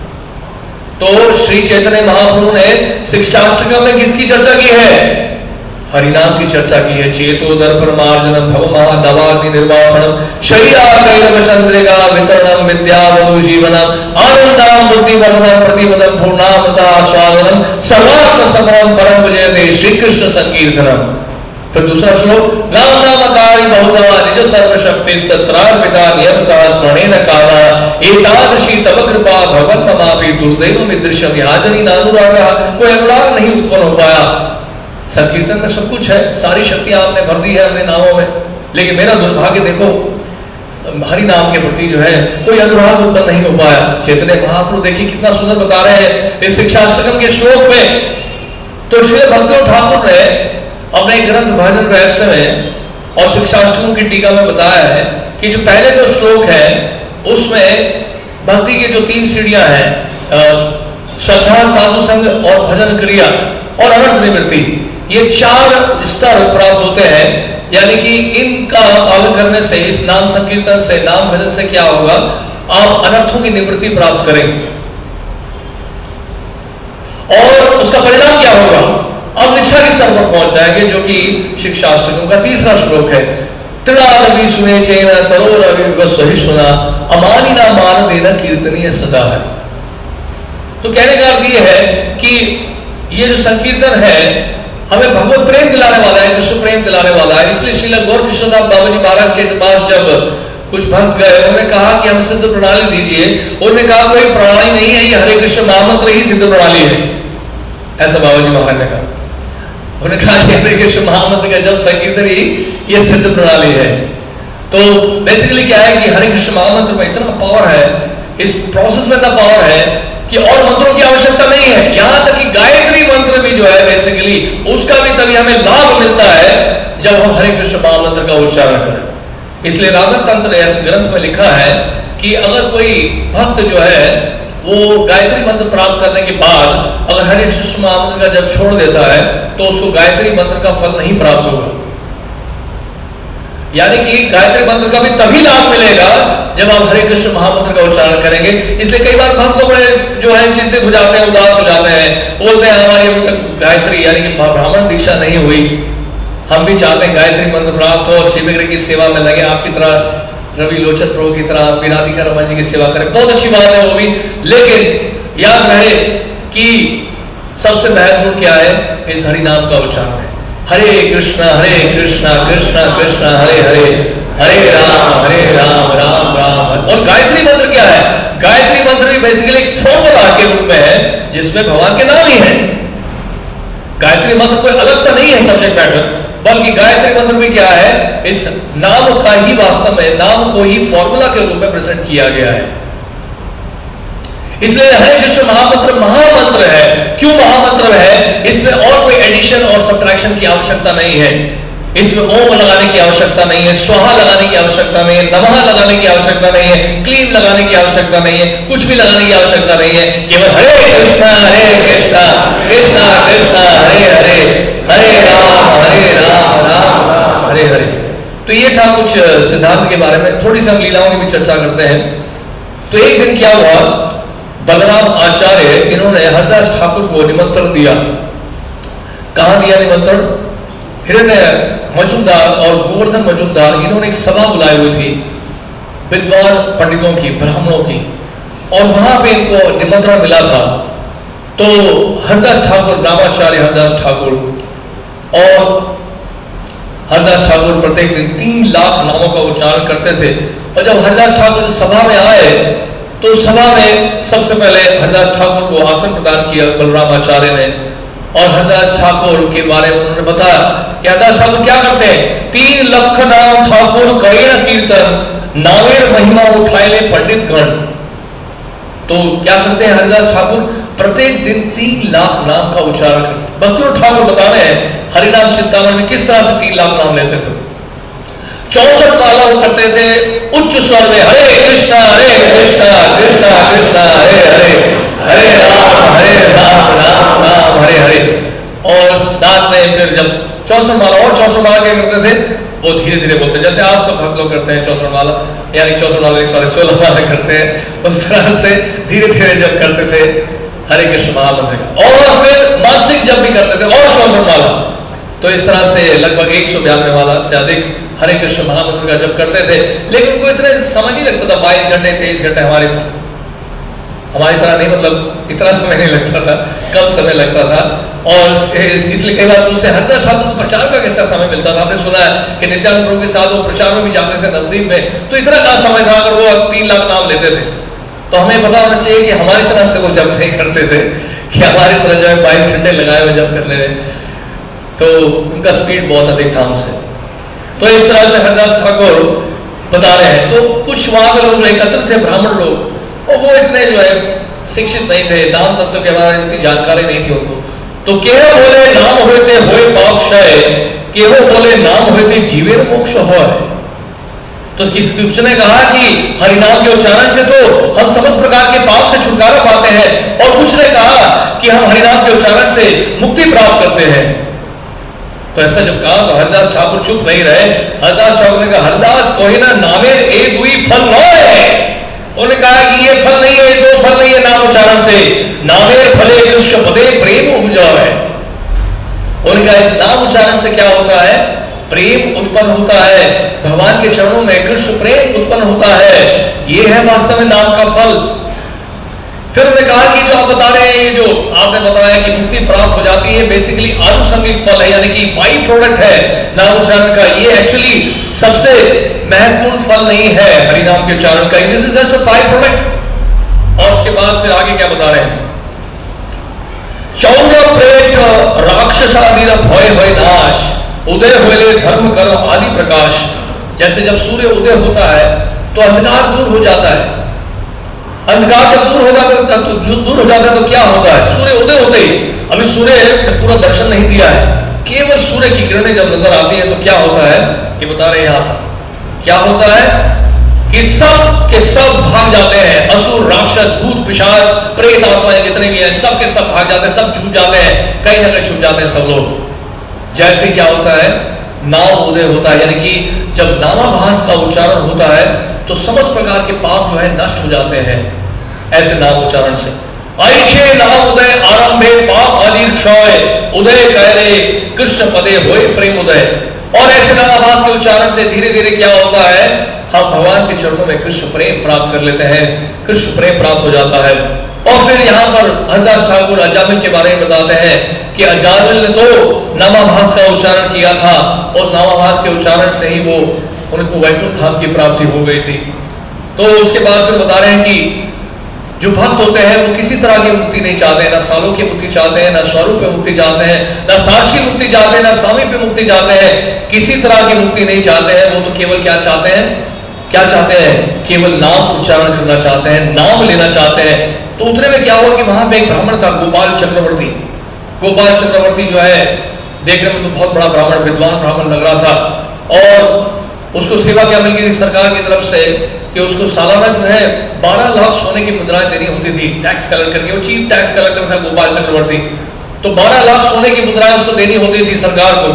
तो श्री चैतन्य महाप्रभु ने शिक्षाष्टकम में किसकी चर्चा की है, हरिनाम की चर्चा की है। चेतो दर्पण मार्जनम भव महादवाग्नि निर्वापणम शरीराकैरव चंद्रिका वितरणम विद्यावधु जीवनम आनंदाम बुद्धि वर्धनम प्रतिपदम पूर्णामृता आस्वादनम सर्वात्म समरम परम विजयते श्री कृष्ण संकीर्तनम। फिर दूसरा श्लोक, नाम नामकारी बहुधा निज सर्वशक्ति तत्रार्पिता नियमता स्मरणेन काला एतादृशी तव कृपा भगवन् ममापि दुर्दैवम ईदृशम याजनी नानुरागा। कोई अनुराग नहीं उत्पन्न हो पाया। संकीर्तन में सब कुछ है, सारी शक्तियां आपने भर दी है अपने नामों में, लेकिन मेरा दुर्भाग्य देखो हरि नाम के प्रति जो है कोई अनुराग उत्पन्न नहीं हो पाया। चैतन्य महाप्रभु देखिए कितना सुंदर बता रहे हैं इस शिक्षाष्टकम के श्लोक में। तो श्री भक्तिनाथ ठाकुर ने अपने ग्रंथ भजन रहस्य में और शिक्षाष्टकम की टीका में बताया है कि जो पहले जो श्लोक है उसमें भक्ति की जो 3 सीढ़ियां हैं, श्रद्धा, साधु संग और भजन क्रिया और अनर्थ निवृत्ति, ये 4 स्तर प्राप्त होते हैं। यानी कि इनका पालन करने से, इस नाम संकीर्तन से, नाम भजन से क्या होगा, आप अनर्थों की निवृत्ति प्राप्त करेंगे। और उसका परिणाम क्या होगा, आप निष्ठा के स्तर पर पहुंच जाएंगे, जो कि शिक्षाष्टकम का 3रा श्लोक है। त्रिनादि सुने चेन तरोर सहिष्णुना अमानी ना मान देना कीर्तनीय सदा है। तो कहने का अर्थ ये है कि ये जो संकीर्तन है हमें भगवत प्रेम दिलाने वाला है, कृष्ण प्रेम दिलाने वाला है। इसलिए श्रील गौर कृष्णदास बाबा जी महाराज के पास जब कुछ भक्त गए, उन्होंने कहा कि हमें सिद्ध प्रणाली दीजिए। उन्होंने कहा कोई प्रणाली नहीं है, ये हरे कृष्ण महामंत्र ही सिद्ध प्रणाली है, ऐसा बाबा जी महाराज ने कहा। उन्होंने कहा कि हरे कृष्ण महामंत्र का जब संकीर्तन ही ये सिद्ध प्रणाली है। तो बेसिकली क्या है कि हरे कृष्ण महामंत्र में इतना पावर है, इस प्रोसेस में इतना पावर है कि और मंत्रों की आवश्यकता नहीं है। यहां तक कि गायत्री मंत्र भी जो है बेसिकली उसका भी तभी हमें लाभ मिलता है जब हम हरे कृष्ण महामंत्र का उच्चारण करें। इसलिए राधा तंत्र इस ग्रंथ में लिखा है कि अगर कोई भक्त जो है वो गायत्री मंत्र प्राप्त करने के बाद अगर हरे कृष्ण महामंत्र का जब छोड़ देता है तो उसको गायत्री मंत्र का फल नहीं प्राप्त होगा। यानी कि गायत्री मंत्र का भी तभी लाभ मिलेगा जब आप हरे कृष्ण महामंत्र का उच्चारण करेंगे। इसलिए कई बार भक्त लोग बड़े जो है चिंतित हो जाते हैं, उदास हो जाते हैं, बोलते हैं हमारी अभी तक गायत्री यानी कि ब्राह्मण दीक्षा नहीं हुई, हम भी चाहते हैं गायत्री मंत्र प्राप्त हो और शिवगृह की सेवा में लगे, आपकी तरह रवि लोचन प्रभु की तरह विराधिका रमन जी की सेवा करें। बहुत अच्छी बात है वो भी, लेकिन याद रहे कि सबसे महत्वपूर्ण क्या है, इस हरि नाम का उच्चारण है। हरे कृष्णा कृष्णा कृष्णा हरे हरे हरे राम राम राम। और गायत्री मंत्र क्या है? गायत्री मंत्र भी बेसिकली एक फॉर्मूला के रूप में है जिसमें भगवान के नाम ही है। गायत्री मंत्र कोई अलग सा नहीं है सब्जेक्ट मैटर, बल्कि गायत्री मंत्र भी क्या है, इस नाम का ही वास्तव में नाम को ही फॉर्मूला के रूप में प्रेजेंट किया गया है। इसलिए हरे कृष्ण महामंत्र महामंत्र है। क्यों महामंत्र है? इसमें और कोई एडिशन और सब्ट्रैक्शन की आवश्यकता नहीं है। इसमें ओम लगाने की आवश्यकता नहीं है, स्वाहा लगाने की आवश्यकता नहीं है, नमः लगाने की आवश्यकता नहीं है, क्लीम लगाने की आवश्यकता नहीं है, कुछ भी लगाने की आवश्यकता नहीं है। केवल हरे कृष्णा कृष्णा कृष्णा हरे हरे, हरे राम राम राम हरे हरे। तो ये था कुछ सिद्धांत के बारे में। थोड़ी सी हम लीलाओं की भी चर्चा करते हैं। तो एक दिन क्या हुआ, बलराम आचार्य इन्होंने हरदास ठाकुर को निमंत्रण दिया। कहां दिया निमंत्रण? हिरण्य मजूमदार और गोवर्धन मजूमदार इन्होंने एक सभा बुलाई हुई थी विद्वान पंडितों की, ब्राह्मणों की, और वहां पे इनको निमंत्रण मिला था। तो हरदास ठाकुर, ब्रह्माचार्य हरदास ठाकुर और हरदास ठाकुर प्रत्येक दिन 3 लाख नामों का उच्चारण करते थे। और जब हरदास ठाकुर सभा में आए तो सभा में सबसे पहले हरदास ठाकुर को आसन प्रदान किया बलराम आचार्य ने, और हरदास ठाकुर के बारे में उन्होंने बताया कि हरदास ठाकुर क्या करते हैं, 3 लाख नाम ठाकुर करेण कीर्तन, नावेर महिमा उठाए पंडित गण। तो क्या करते हैं हरदास ठाकुर? प्रत्येक दिन 3 लाख नाम का उच्चारण करते हैं। भक्तों ठाकुर बता रहे हैं हरिनाम चिंतामण में किस तरह से 3 लाख नाम लेते थे। 64 माला वो करते थे उच्च स्वर में, हरे कृष्णा कृष्णा कृष्णा हरे हरे, हरे राम राम राम हरे हरे। और साथ में फिर जब 64 माला और 64 माला क्या करते थे, वो धीरे धीरे बोलते, जैसे आप सब भक्त लोग करते हैं 64 माला, यानी 64 माला 16 माला करते हैं, उस तरह से धीरे धीरे जब करते थे हरे कृष्ण महामंत्र का। और फिर मानसिक जब भी करते थे और 64 माला। तो इस तरह से लगभग 192 माला से अधिक हरे कृष्ण महामंत्र का जब करते थे। लेकिन उनको इतने समय नहीं लगता था, 22 घंटे 23 घंटे हमारी तरह नहीं, मतलब इतना समय नहीं लगता था, कम समय लगता था। और इसलिए कई बार उनसे हरदास ठाकुर को प्रचार का कैसा समय मिलता था। आपने सुना है कि नित्यानंद प्रभु के साथ वो प्रचार में भी जाते थे नवद्वीप में, तो इतना कहाँ समय था अगर वो 3 लाख नाम लेते थे। तो हमें पता होना चाहिए कि हमारी तरह से वो जब नहीं करते थे, कि हमारी तरह जो है 22 घंटे लगाए हुए जब करने में, तो उनका स्पीड बहुत अधिक था हमसे। तो इस तरह से हरदास ठाकुर बता रहे हैं। तो कुछ वहां पे लोग एकत्र थे, ब्राह्मण लोग, और वो इतने जो है शिक्षित नहीं थे, नाम तत्व के बारे में इतनी जानकारी नहीं थी उनको। तो केहो बोले नाम होते होए पाप क्षय, केहो बोले नाम होते जीवे मोक्ष होय। तो किसी ने कहा कि हरिनाम के उच्चारण से तो हम समस्त प्रकार के पाप से छुटकारा पाते हैं, और कुछ ने कहा कि हम हरिनाम के उच्चारण से मुक्ति प्राप्त करते हैं। तो ऐसा जब कहा तो हरदास ठाकुर चुप नहीं रहे। हरदास ठाकुर ने कहा, हरदास कोई ना नामे एक हुई फल न है। उन्होंने कहा कि ये फल नहीं है, ये 2 फल नहीं है नाम उच्चारण से, नामेर फले कृष्ण पदे प्रेम उपजा है। उन्होंने कहा इस नाम उच्चारण से क्या होता है, प्रेम उत्पन्न होता है, भगवान के चरणों में कृष्ण प्रेम उत्पन्न होता है। ये है वास्तव में नाम का फल। फिर उन्होंने कहा कि जो आप बता रहे हैं, ये जो आपने बताया कि मुक्ति प्राप्त हो जाती है, बेसिकली आनुषंगिक फल है, यानी कि बाई प्रोडक्ट है नाम उच्चारण का। ये एक्चुअली सबसे महत्वपूर्ण फल नहीं है हरिनाम के उच्चारण का, this is just a by product. और उसके बाद फिर आगे क्या बता रहे हैं, चौर प्रेत राक्षसादि भय भय नाश, उदय होले धर्म करो आदि प्रकाश। जैसे जब सूर्य उदय होता है तो अंधकार दूर हो जाता है। अंधकार जब दूर हो जाता है तो क्या होता है, सूर्य उदय होते ही, अभी सूर्य पूरा दर्शन नहीं दिया है, केवल सूर्य की किरणें जब नजर आती है तो क्या होता है, ये बता रहे हैं यहां पर क्या होता है कि सब के सब भाग जाते हैं। असुर, राक्षस, भूत, पिशाच, प्रेत आत्माएं जितने भी हैं सब के सब भाग जाते हैं, सब छूट जाते हैं, कहीं ना कहीं छूट जाते हैं सब लोग। जैसे क्या होता है, नाम उदय होता है, यानी कि जब नामाभास का उच्चारण होता है तो समस्त प्रकार के पाप जो है नष्ट हो जाते हैं ऐसे नाम उच्चारण से। ऐसे नाम उदय आरंभे पाप आदि क्षय, उदय कहले कृष्ण पदे होए प्रेम उदय। और ऐसे नामाभास के उच्चारण से धीरे धीरे क्या होता है, हम भगवान के चरणों में कृष्ण प्रेम प्राप्त कर लेते हैं, कृष्ण प्रेम प्राप्त हो जाता है। और फिर यहाँ पर हरदास ठाकुर अजामिल के बारे में बताते हैं कि अजामिल ने तो नामाभास का उच्चारण किया था, और नामाभास के उच्चारण से ही वो उनको वैकुंठ धाम की प्राप्ति हो गई थी। तो उसके बाद फिर बता रहे हैं कि जो भक्त होते हैं वो किसी तरह की मुक्ति नहीं चाहते हैं, ना सालों की मुक्ति चाहते हैं, ना स्वरूप पे मुक्ति चाहते हैं, ना साक्षी मुक्ति चाहते हैं, ना स्वामी पे मुक्ति चाहते हैं, किसी तरह की मुक्ति नहीं चाहते हैं। वो तो केवल क्या चाहते हैं, क्या चाहते हैं, केवल नाम उच्चारण करना चाहते हैं, नाम लेना चाहते हैं। तो उतने में क्या हुआ कि वहां पे एक ब्राह्मण था, गोपाल चक्रवर्ती। गोपाल चक्रवर्ती जो है देखने में तो बहुत बड़ा ब्राह्मण, विद्वान ब्राह्मण लग रहा था, और उसको सेवा क्या मिल गई सरकार की तरफ से कि उसको सालाना जो है 12 लाख सोने की मुद्राएं देनी होती थी टैक्स कलेक्ट करके। वो चीफ टैक्स कलेक्टर था गोपाल चक्रवर्ती, तो 12 लाख सोने की मुद्राएं उसको देनी होती थी सरकार को।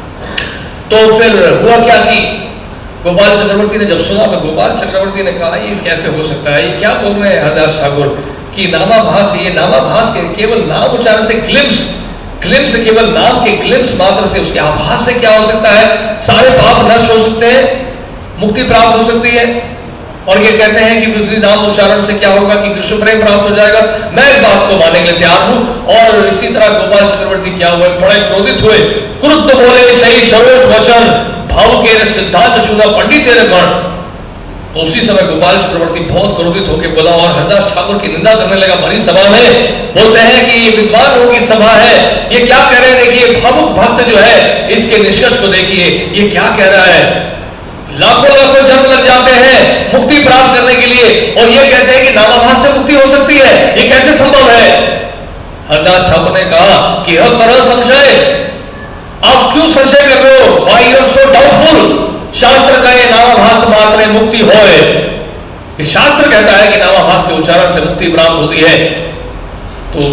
तो फिर हुआ क्या कि गोपाल चक्रवर्ती ने जब सुना तो गोपाल चक्रवर्ती ने कहा ये कैसे हो सकता है, ये क्या बोल रहे हैं हरदास ठाकुर कि नामाभास, ये नामाभास के केवल नाम उच्चारण से ग्लिम्स केवल नाम के ग्लिम्स मात्र से, उसके आभास से क्या हो सकता है, सारे पाप नष्ट हो सकते हैं, मुक्ति प्राप्त हो सकती है। और ये कहते हैं कि दूसरी नाम उच्चारण से क्या होगा कि कृष्ण प्रेम प्राप्त हो जाएगा। मैं इस बात को मानने के लिए तैयार हूं। और इसी तरह गोपाल चक्रवर्ती क्या हुए, बड़े क्रोधित हुए, क्रुद्ध बोले सही सरोज वचन, भाव के सिद्धांत शुदा पंडित तेरे गण। तो उसी समय गोपाल चक्रवर्ती बहुत क्रोधित होकर बोला और हरदास ठाकुर की निंदा करने लगा भरी सभा में। बोलते हैं कि ये विद्वानों की सभा है, ये क्या कह रहे हैं, देखिए भावुक भक्त जो है इसके निष्कर्ष को देखिए, ये क्या कह रहा है, लाखों लाखों जन्म लग जाते हैं मुक्ति प्राप्त करने के लिए, और ये कहते हैं कि नामाभास से मुक्ति हो सकती है, ये कैसे संभव है। हरदास ठाकुर ने कहा कि यह करो संशय, आप क्यों संशय कर रहे हो, why you are so doubtful. शास्त्र का ये नामाभास मात्र मुक्ति होए, कि शास्त्र कहता है कि नामाभास के उच्चारण से मुक्ति प्राप्त होती है। तो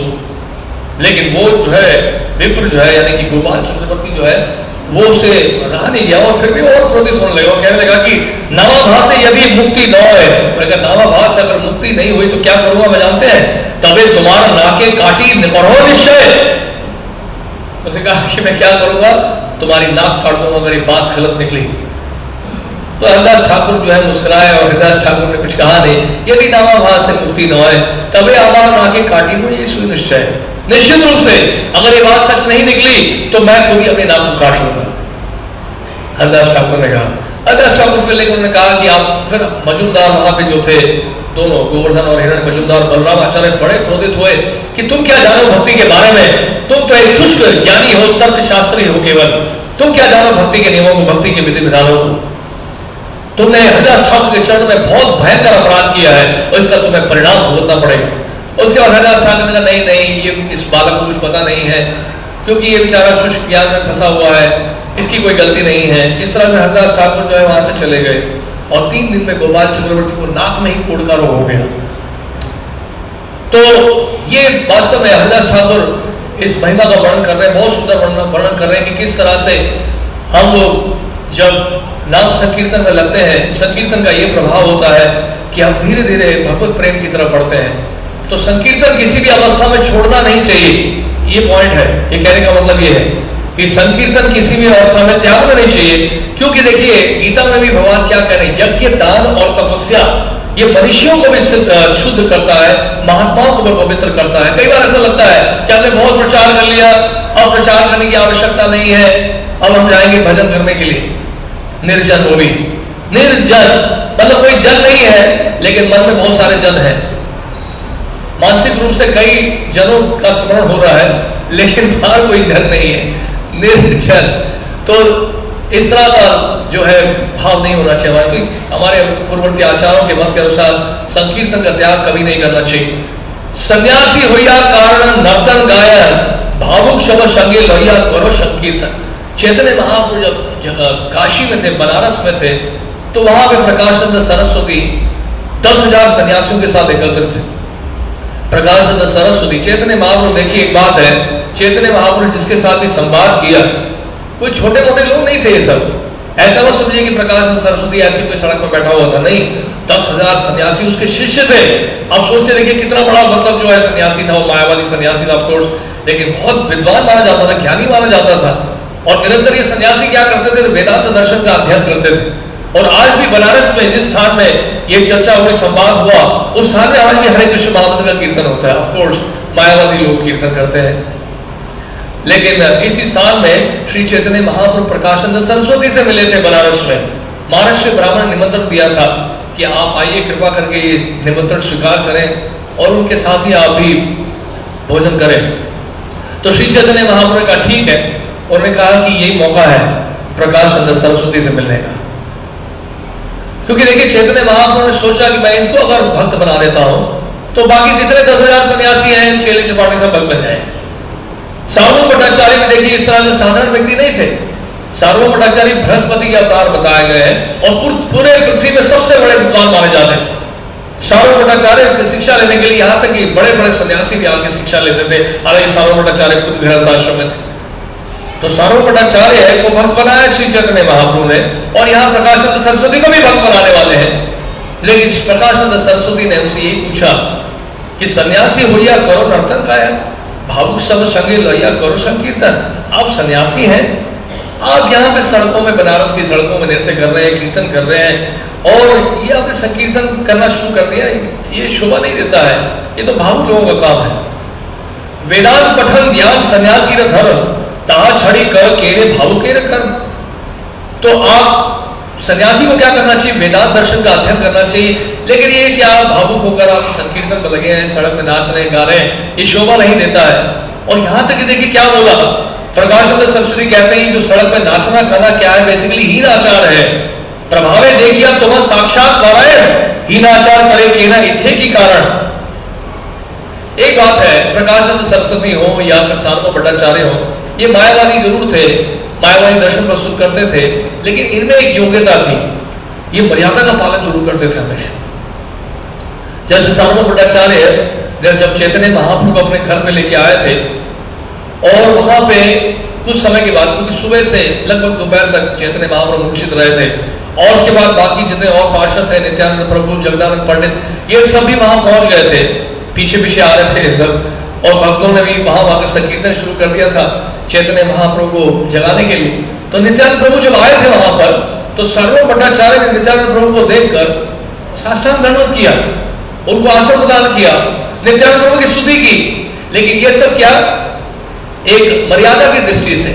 लेकिन वो जो है विप्र जो है यानी कि गोपाल चक्रवर्ती जो है वो उसे रहा नहीं गया और फिर भी और क्रोधित होने लगा और कहने लगा कि नामाभास से यदि मुक्ति न होए, अगर नामाभास से अगर मुक्ति नहीं हुई तो क्या करूंगा मैं जानते हैं, तबे तुम्हारा नाके काटी निकरो निश्चय। उसे कहा कि मैं क्या करूंगा, तुम्हारी नाक काट दूंगा अगर ये बात गलत निकली। तो हरदास ठाकुर जो है मुस्कुराए और हरदास ठाकुर ने कुछ कहा नहीं, यदि नामाभास से मुक्ति न होए तबे हमारा नाके काटी हो ये सुनिश्चय, निश्चित रूप से अगर ये बात सच नहीं निकली तो मैं खुद ही अपने नाक को काट लूंगा। हरदास ठाकुर ने कहा, हरदास ठाकुर फिर लेकिन उन्होंने कहा कि आप फिर मजूमदार वहां पे जो थे दोनों गोवर्धन और हिरण्य मजूमदार बलराम आचार्य बड़े क्रोधित हुए कि तुम क्या जानो भक्ति के बारे में, तुम तो एक शुष्क ज्ञानी हो, तर्क शास्त्री हो केवल, तुम क्या जानो भक्ति के नियमों को, भक्ति के विधि विधानों को। तुमने हरदास ठाकुर के चरण में बहुत भयंकर अपराध किया है और इसका तुम्हें परिणाम भुगतना पड़ेगा। उसके बाद हरदास ठाकुर ने कहा नहीं नहीं, ये इस बालक को कुछ पता नहीं है क्योंकि ये बेचारा शुष्क ज्ञान में फंसा हुआ है, इसकी कोई गलती नहीं है। इस तरह से हरदास ठाकुर जो है वहां से चले गए और 3 दिन में गोपाल चक्रवर्ती को नाक में ही कोड़ का रोग हो गया। तो ये वास्तव में हरदास ठाकुर इस महिमा का वर्णन कर रहे हैं, बहुत सुंदर वर्णन कर रहे हैं कि किस तरह से हम लोग जब नाम संकीर्तन में लगते हैं, संकीर्तन का ये प्रभाव होता है कि हम धीरे धीरे भगवत प्रेम की तरफ बढ़ते हैं। तो संकीर्तन किसी भी अवस्था में छोड़ना नहीं चाहिए, ये पॉइंट है। ये कहने का मतलब ये है कि संकीर्तन किसी भी अवस्था में त्यागना नहीं चाहिए, क्योंकि देखिए गीता में भी भगवान क्या कह रहे हैं, यज्ञ दान और तपस्या ये मनुष्यों को भी शुद्ध करता है, महात्माओं को भी पवित्र करता है। कई बार ऐसा लगता है कि हमने बहुत प्रचार कर लिया, अब प्रचार करने की आवश्यकता नहीं है, अब हम जाएंगे भजन करने के लिए। निर्जन हो भी, निर्जन मतलब कोई जन नहीं है लेकिन मन में बहुत सारे जन हैं, मानसिक रूप से कई जनों का स्मरण हो रहा है लेकिन बाहर कोई जन नहीं है, निर्जन। तो इस तरह का जो है भाव नहीं होना चाहिए हमारे। तो हमारे पूर्ववर्ती आचार्यों के मत के अनुसार संकीर्तन का त्याग कभी नहीं करना चाहिए। सन्यासी होया कारण नर्तन गायन, भावुक शब संगे लोहिया करो संकीर्तन। चैतन्य महाप्रभु जब काशी में थे, बनारस में थे, तो वहां पे प्रकाशानंद सरस्वती 10,000 सन्यासियों के साथ एकत्रित थे। प्रकाशानंद सरस्वती, चैतन्य महाप्रभु, देखिए एक बात है, चैतन्य महाप्रभु जिसके साथ भी संवाद किया कोई छोटे मोटे लोग नहीं थे ये सब। ऐसा मत समझिए कि प्रकाशानंद सरस्वती ऐसे कोई सड़क पर बैठा हुआ था, नहीं, 10,000 सन्यासी उसके शिष्य थे। अब सोच के देखिए कितना बड़ा मतलब जो है सन्यासी था, वो मायावादी सन्यासी था ऑफकोर्स, लेकिन बहुत विद्वान माना जाता था, ज्ञानी माना जाता था। और निरंतर ये सन्यासी क्या करते थे, वेदांत दर्शन का अध्ययन करते थे। और आज भी बनारस में जिस स्थान में ये चर्चा हुई, संवाद हुआ, उस स्थान में आज भी हरे कृष्ण महामंत्र का कीर्तन होता है। ऑफकोर्स मायावादी लोग कीर्तन करते हैं, लेकिन इस स्थान में श्री चैतन्य महाप्रभु प्रकाशानंद सरस्वती से मिले थे बनारस में। महाराष्ट्र ब्राह्मण ने निमंत्रण दिया था कि आप आइए, कृपा करके ये निमंत्रण स्वीकार करें और उनके साथ ही आप भी भोजन करें। तो श्री चैतन्य महाप्रभु ने कहा ठीक है, और उन्होंने कहा कि यही मौका है प्रकाश चंद्र सरस्वती से मिलने का। क्योंकि देखिए चैतन्य महाप्रभु ने सोचा कि मैं इनको अगर भक्त बना देता हूं तो बाकी जितने 10,000 सन्यासी हैं चेले चपाटे सब भक्त बन जाए। सार्वभौम भट्टाचार्य भी देखिए इस तरह के साधारण व्यक्ति नहीं थे। सार्वभौम भट्टाचार्य बृहस्पति के अवतार बताए गए हैं और पूरे पृथ्वी में सबसे बड़े विद्वान माने जाते हैं। सार्वभौम भट्टाचार्य से शिक्षा लेने के लिए यहाँ तक कि बड़े बड़े सन्यासी भी आके शिक्षा लेते थे। हालांकि सार्वभौम भट्टाचार्य खुद गृहस्थाश्रम में थे। तो सार्वभौम भट्टाचार्य को भक्त बनाया श्री चैतन्य महाप्रभु ने, और यहाँ प्रकाश चंद्र सरस्वती को भी भक्त बनाने वाले हैं। लेकिन प्रकाश चंद्र सरस्वती ने उनसे यही पूछा कि सन्यासी होइया करो नर्तन काया, भावुक सब संगे लइया करो संकीर्तन। आप सन्यासी हैं, आप यहाँ पे सड़कों में, बनारस की सड़कों में नृत्य कर रहे हैं, कीर्तन कर रहे हैं, और ये आपने संकीर्तन करना शुरू कर दिया, ये शोभा नहीं देता है, ये तो भावुक लोगों का काम है। वेदांत पठन ध्यान सन्यासी र धर्म, ताहा छड़ी कर केरे भावुक केरे कर्म। तो आप सन्यासी को क्या करना चाहिए? वेदांत दर्शन का अध्ययन करना चाहिए। लेकिन ये क्या भावुक होकर आप संकीर्तन में लगे हैं, सड़क में नाच रहे हैं, गा रहे हैं, ये शोभा नहीं देता है। और यहां तक देखिए क्या बोला प्रकाश चंद्र सरस्वती, कहते हैं जो सड़क में नाचना करना क्या है, बेसिकली हीन आचार है। प्रभावे देखिया तुम साक्षात नारायण, हीन आचार करे के ना इथे की कारण। एक बात है, प्रकाश चंद्र सरस्वती हो या फिर सार्वभौम भट्टाचार्य हो, ये मायावादी जरूर थे, मायावादी दर्शन प्रस्तुत करते थे, लेकिन इनमें एक योग्यता थी, ये मर्यादा का पालन जरूर करते थे हमेशा। जैसे सार्वभौम भट्टाचार्य जब चैतन्य महाप्रभु को अपने घर में लेके आए थे, और वहां पे कुछ समय के बाद, क्योंकि सुबह से लगभग दोपहर तक चैतन्य महाप्रभु मूर्छित रहे थे, और उसके बाद बाकी जितने और पार्षद थे, नित्यानंद प्रभु, जगदानंद पंडित, ये सब भी वहां पहुंच गए थे, पीछे पीछे आ रहे थे सब, और भक्तों ने भी वहां आकर संकीर्तन शुरू कर दिया था चैतन्य महाप्रभु को जगाने के लिए। तो नित्यानंद प्रभु जब आए थे वहां पर, तो सार्वभौम भट्टाचार्य ने नित्यानंद प्रभु को देखकर साष्टांग दंडवत किया, उनको आसन प्रदान किया, नित्यानंद प्रभु की स्तुति की। लेकिन ये सब क्या? एक मर्यादा की दृष्टि से,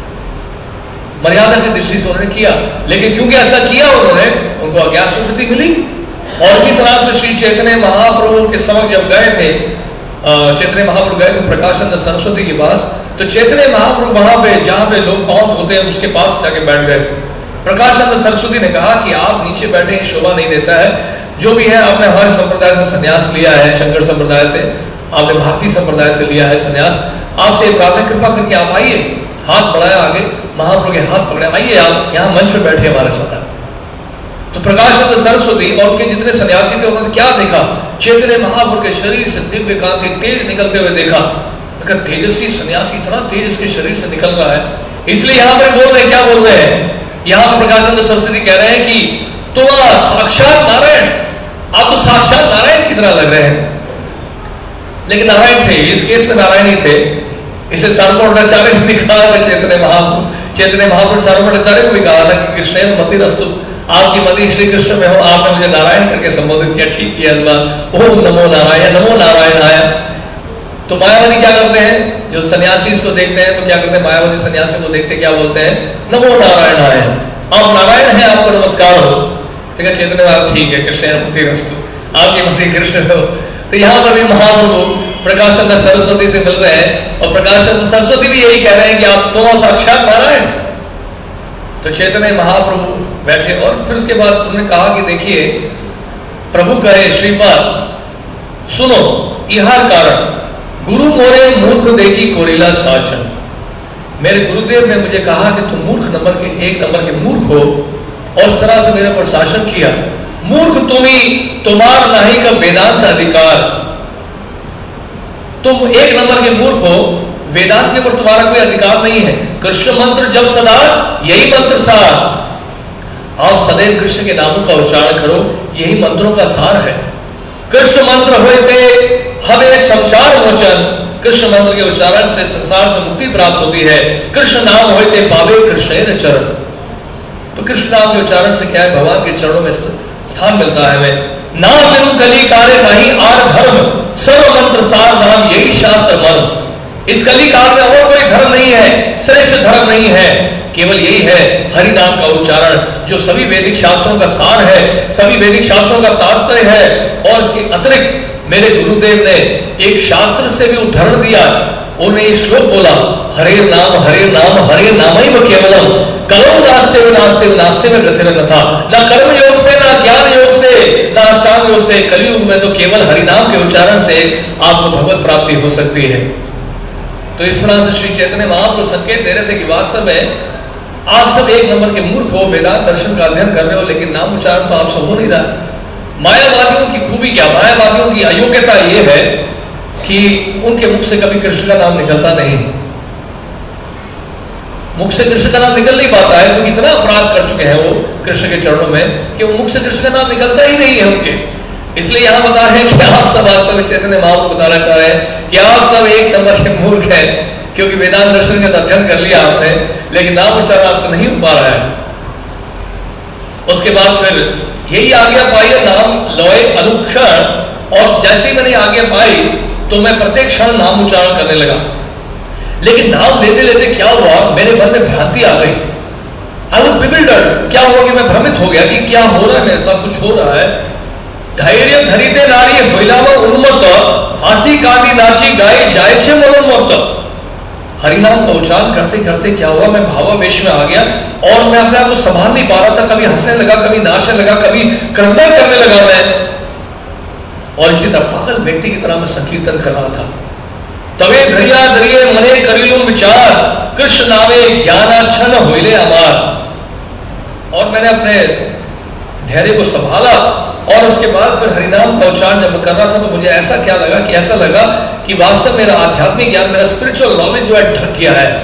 मर्यादा की दृष्टि से उन्होंने किया। लेकिन क्योंकि ऐसा किया उन्होंने, उनको अज्ञात स्वीकृति मिली। और इसी तरह से श्री चैतन्य महाप्रभु के समक्ष जब गए थे, चैतन्य महाप्रभु गए थे प्रकाश चंद्र सरस्वती के पास, तो चैतन्य महाप्रभु वहां पे जहां पे लोग पांव धोते हैं उसके पास जाके बैठ गए थे। प्रकाश चंद्र सरस्वती ने कहा कि आप नीचे बैठे, शोभा नहीं देता है। जो भी है, आपने हमारे संप्रदाय से संन्यास लिया है, शंकर संप्रदाय से, आपने भारतीय संप्रदाय से लिया है संन्यास, आपसे प्रार्थना कृपा करके आप आइए। हाथ बढ़ाया आगे, महाप्रभु के हाथ पकड़े, आइए आप यहाँ मंच पे बैठे हमारे साथ। तो प्रकाश चंद्र सरस्वती और उनके जितने सन्यासी थे, उन्होंने क्या देखा? चैतन्य महाप्रभु के शरीर से दिव्य कांति तेज निकलते हुए देखा। तेजस्वी सन्यासी इतना तेज इसके शरीर से निकल रहा है, इसलिए यहाँ पर बोल रहे, क्या बोल रहे हैं? यहाँ पर प्रकाश चंद्र सरस्वती कह रहे हैं कि तुम साक्षात नारायण, आप तो साक्षात नारायण की तरह लग रहे हैं। लेकिन नारायण थे, इस केस में नारायण ही थे। इसे सार्वभौम भट्टाचार्य ने भी कहा था, चैतन्य महाप्रभु सार्वभौम भट्टाचार्य को भी कहा था कि कृष्ण मतिरस्तु, आपकी मति श्री कृष्ण में हो, आपने मुझे नारायण करके संबोधित किया, ठीक किया। ओम नमो नारायण, नमो नारायण आया। तो मायावादी क्या करते हैं? जो सन्यासी इसको देखते हैं तो क्या करते हैं? मायावादी सन्यासी को देखते क्या बोलते हैं? नमो नारायण आया, आप नारायण हैं, आपको नमस्कार हो। ठीक है, चैतन्य महाप्रभु, ठीक है, कृष्ण मतिरस्तु, आपकी मति कृष्ण हो। तो यहाँ पर भी महाप्रभु प्रकाश चंद्र सरस्वती से मिल रहे हैं, और प्रकाश चंद्र सरस्वती भी यही कह रहे हैं कि आप तो साक्षात नारायण। तो चैतन्य महाप्रभु बैठे, और फिर उसके बाद उन्होंने कहा कि देखिए, प्रभु कहे श्रीपाद सुनो, इहार कारण गुरु मोरे मूर्ख देखी कोरिला शासन। मेरे गुरुदेव ने मुझे कहा कि तुम मूर्ख नंबर के, एक नंबर के मूर्ख हो, और इस तरह से मेरे पर शासन किया। मूर्ख तुम्ही, तुम्हार नहीं का वेदांत अधिकार। तुम एक नंबर के मूर्ख हो, वेदांत के ऊपर तुम्हारा कोई अधिकार नहीं है। कृष्ण मंत्र जब सदा, यही मंत्र सार। आप सदैव कृष्ण के नामों का उच्चारण करो, यही मंत्रों का सार है। कृष्ण मंत्र होते हमें संसार मोचन, कृष्ण मंत्र के उच्चारण से संसार से मुक्ति प्राप्त होती है। कृष्ण नाम होते पावे कृष्ण चरण। तो कृष्ण नाम के उच्चारण से क्या है? भगवान के चरणों में स्थान मिलता है हमें। नाम बिनु कली कार्य नहीं आर धर्म, सर्व मंत्र सार नाम यही शास्त्र मर्म। इस कली काल में और कोई धर्म नहीं है, श्रेष्ठ धर्म नहीं है, केवल यही है हरि नाम का उच्चारण, जो सभी वैदिक शास्त्रों का सार है, सभी वैदिक शास्त्रों का तात्पर्य है। और इसके अतिरिक्त मेरे गुरुदेव ने एक शास्त्र से भी उदाहरण दिया। उन्हें ये श्लोक बोला, हरे नाम हरे नाम हरे नाम ही केवलम, कलम नास्ते नास्ते नास्ते में गति न था, ना कर्म योग से, ना ज्ञान योग से, ना अष्टांग योग से, कलयुग में तो केवल हरिनाम के उच्चारण से आपको भगवत प्राप्ति हो सकती है। तो इस तरह से श्री चैतन्य महाप्रभु संकेत दे रहे थे कि वास्तव में आप सब एक नंबर के मूर्ख हो, वेदांत दर्शन का अध्ययन कर रहे हो, लेकिन नाम उच्चारण तो आपसे हो नहीं रहा। मायावादियों की खूबी क्या, मायावादियों की अयोग्यता यह है कि उनके मुख से कभी कृष्ण का नाम निकलता नहीं, मुख से कृष्ण का नाम निकल नहीं पाता है, क्योंकि इतना अपराध कर चुके हैं वो कृष्ण के चरणों में कि वो मुख से कृष्ण का नाम निकलता ही नहीं है उनके। इसलिए यहां बता रहे हैं कि आप सब वास्तव में चैतन्य महाप्रभु बताना चाह रहे हैं कि आप सब एक नंबर के मूर्ख हैं, क्योंकि वेदांत दर्शन का अध्ययन कर लिया आपने, लेकिन नाम उच्चारण आपसे नहीं हो पा रहा है। उसके बाद फिर यही आज्ञा पाई है, नाम लय अनुक्षण, और जैसे ही मैंने आज्ञा पाई तो मैं प्रत्येक क्षण नाम उच्चारण करने लगा। लेकिन नाम लेते लेते क्या हुआ, मेरे मन में भ्रांति आ गई। I was bewildered. क्या हुआ कि मैं भ्रमित हो गया कि क्या हो रहा है मेरे साथ, कुछ हो रहा है। धैर्य धरिते नारी महिलावा उन्मत्त, हासी कांदी नाची गाय जाय छे मनोन्मत्त। हरिनाम का उच्चारण करते करते क्या हुआ, मैं भावावेश में आ गया और मैं अपने आप को संभाल नहीं पा रहा था। कभी हंसने लगा, कभी नाचने लगा, कभी क्रंदन करने लगा मैं, और इसी तरह पागल व्यक्ति की तरह मैं संकीर्तन कर रहा था। तवे धरिया धरिए मने करिलू विचार, कृष्ण नामे ज्ञानाच्छन होइले अमार। और मैंने अपने धैर्य को संभाला, और उसके बाद फिर हरिनाम का उच्चारण जब मैं कर रहा था तो मुझे ऐसा क्या लगा कि ऐसा लगा कि वास्तव मेरा आध्यात्मिक ज्ञान, मेरा स्पिरिचुअल नॉलेज जो है ढक गया है।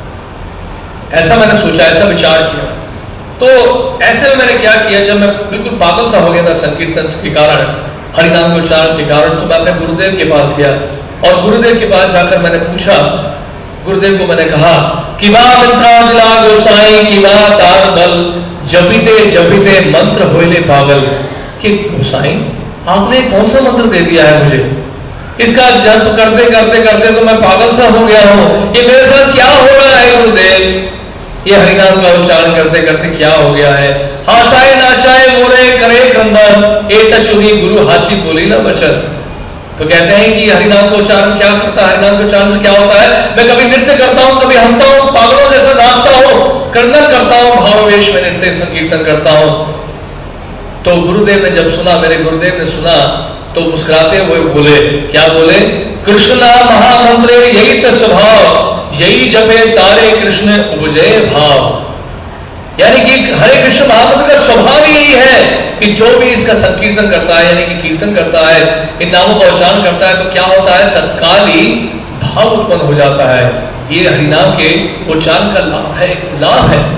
ऐसा मैंने सोचा, ऐसा विचार किया। तो ऐसे में मैंने क्या किया, जब मैं बिल्कुल पागल सा हो गया था संकीर्तन के कारण, हरिनाम के उच्चारण के कारण, तो मैं अपने गुरुदेव के पास गया और गुरुदेव के पास जाकर मैंने पूछा, गुरुदेव को मैंने कहा कि वाह मित्रा गोसाई की वाह तार बल, जपीते जपीते मंत्र होइले पागल। कि गोसाई आपने कौन सा मंत्र दे दिया है मुझे, इसका जप करते करते करते तो मैं पागल सा हो गया हूं। ये मेरे साथ क्या हो रहा है गुरुदेव, ये हरिनाम का उच्चारण करते करते क्या हो गया है। हासाए नाचाए मोरे करे क्रंदन, एक शुरी गुरु हासी बोली ना वचन। तो कहते हैं कि हरिनाम का उच्चारण क्या करता है, हरिनाम के उच्चारण से क्या होता है, मैं कभी नृत्य करता हूं, कभी हंसता हूं, पागलों जैसा नाचता हूं, क्रंदन करता हूं, भावावेश में नृत्य संकीर्तन करता हूं। तो गुरुदेव ने जब सुना, मेरे गुरुदेव ने सुना, तो मुस्कुराते हुए बोले, क्या बोले, कृष्ण नाम महामंत्र यही तो स्वभाव, यही जपे तारे कृष्ण उपजे भाव। यानी कि हरे कृष्ण महामंत्र का स्वभाव यही है कि जो भी इसका संकीर्तन करता है, यानी कि कीर्तन करता है, इन नामों का उच्चारण करता है, तो क्या होता है, तत्काल ही भाव उत्पन्न हो जाता है। ये हरिनाम के उच्चारण का लाभ है।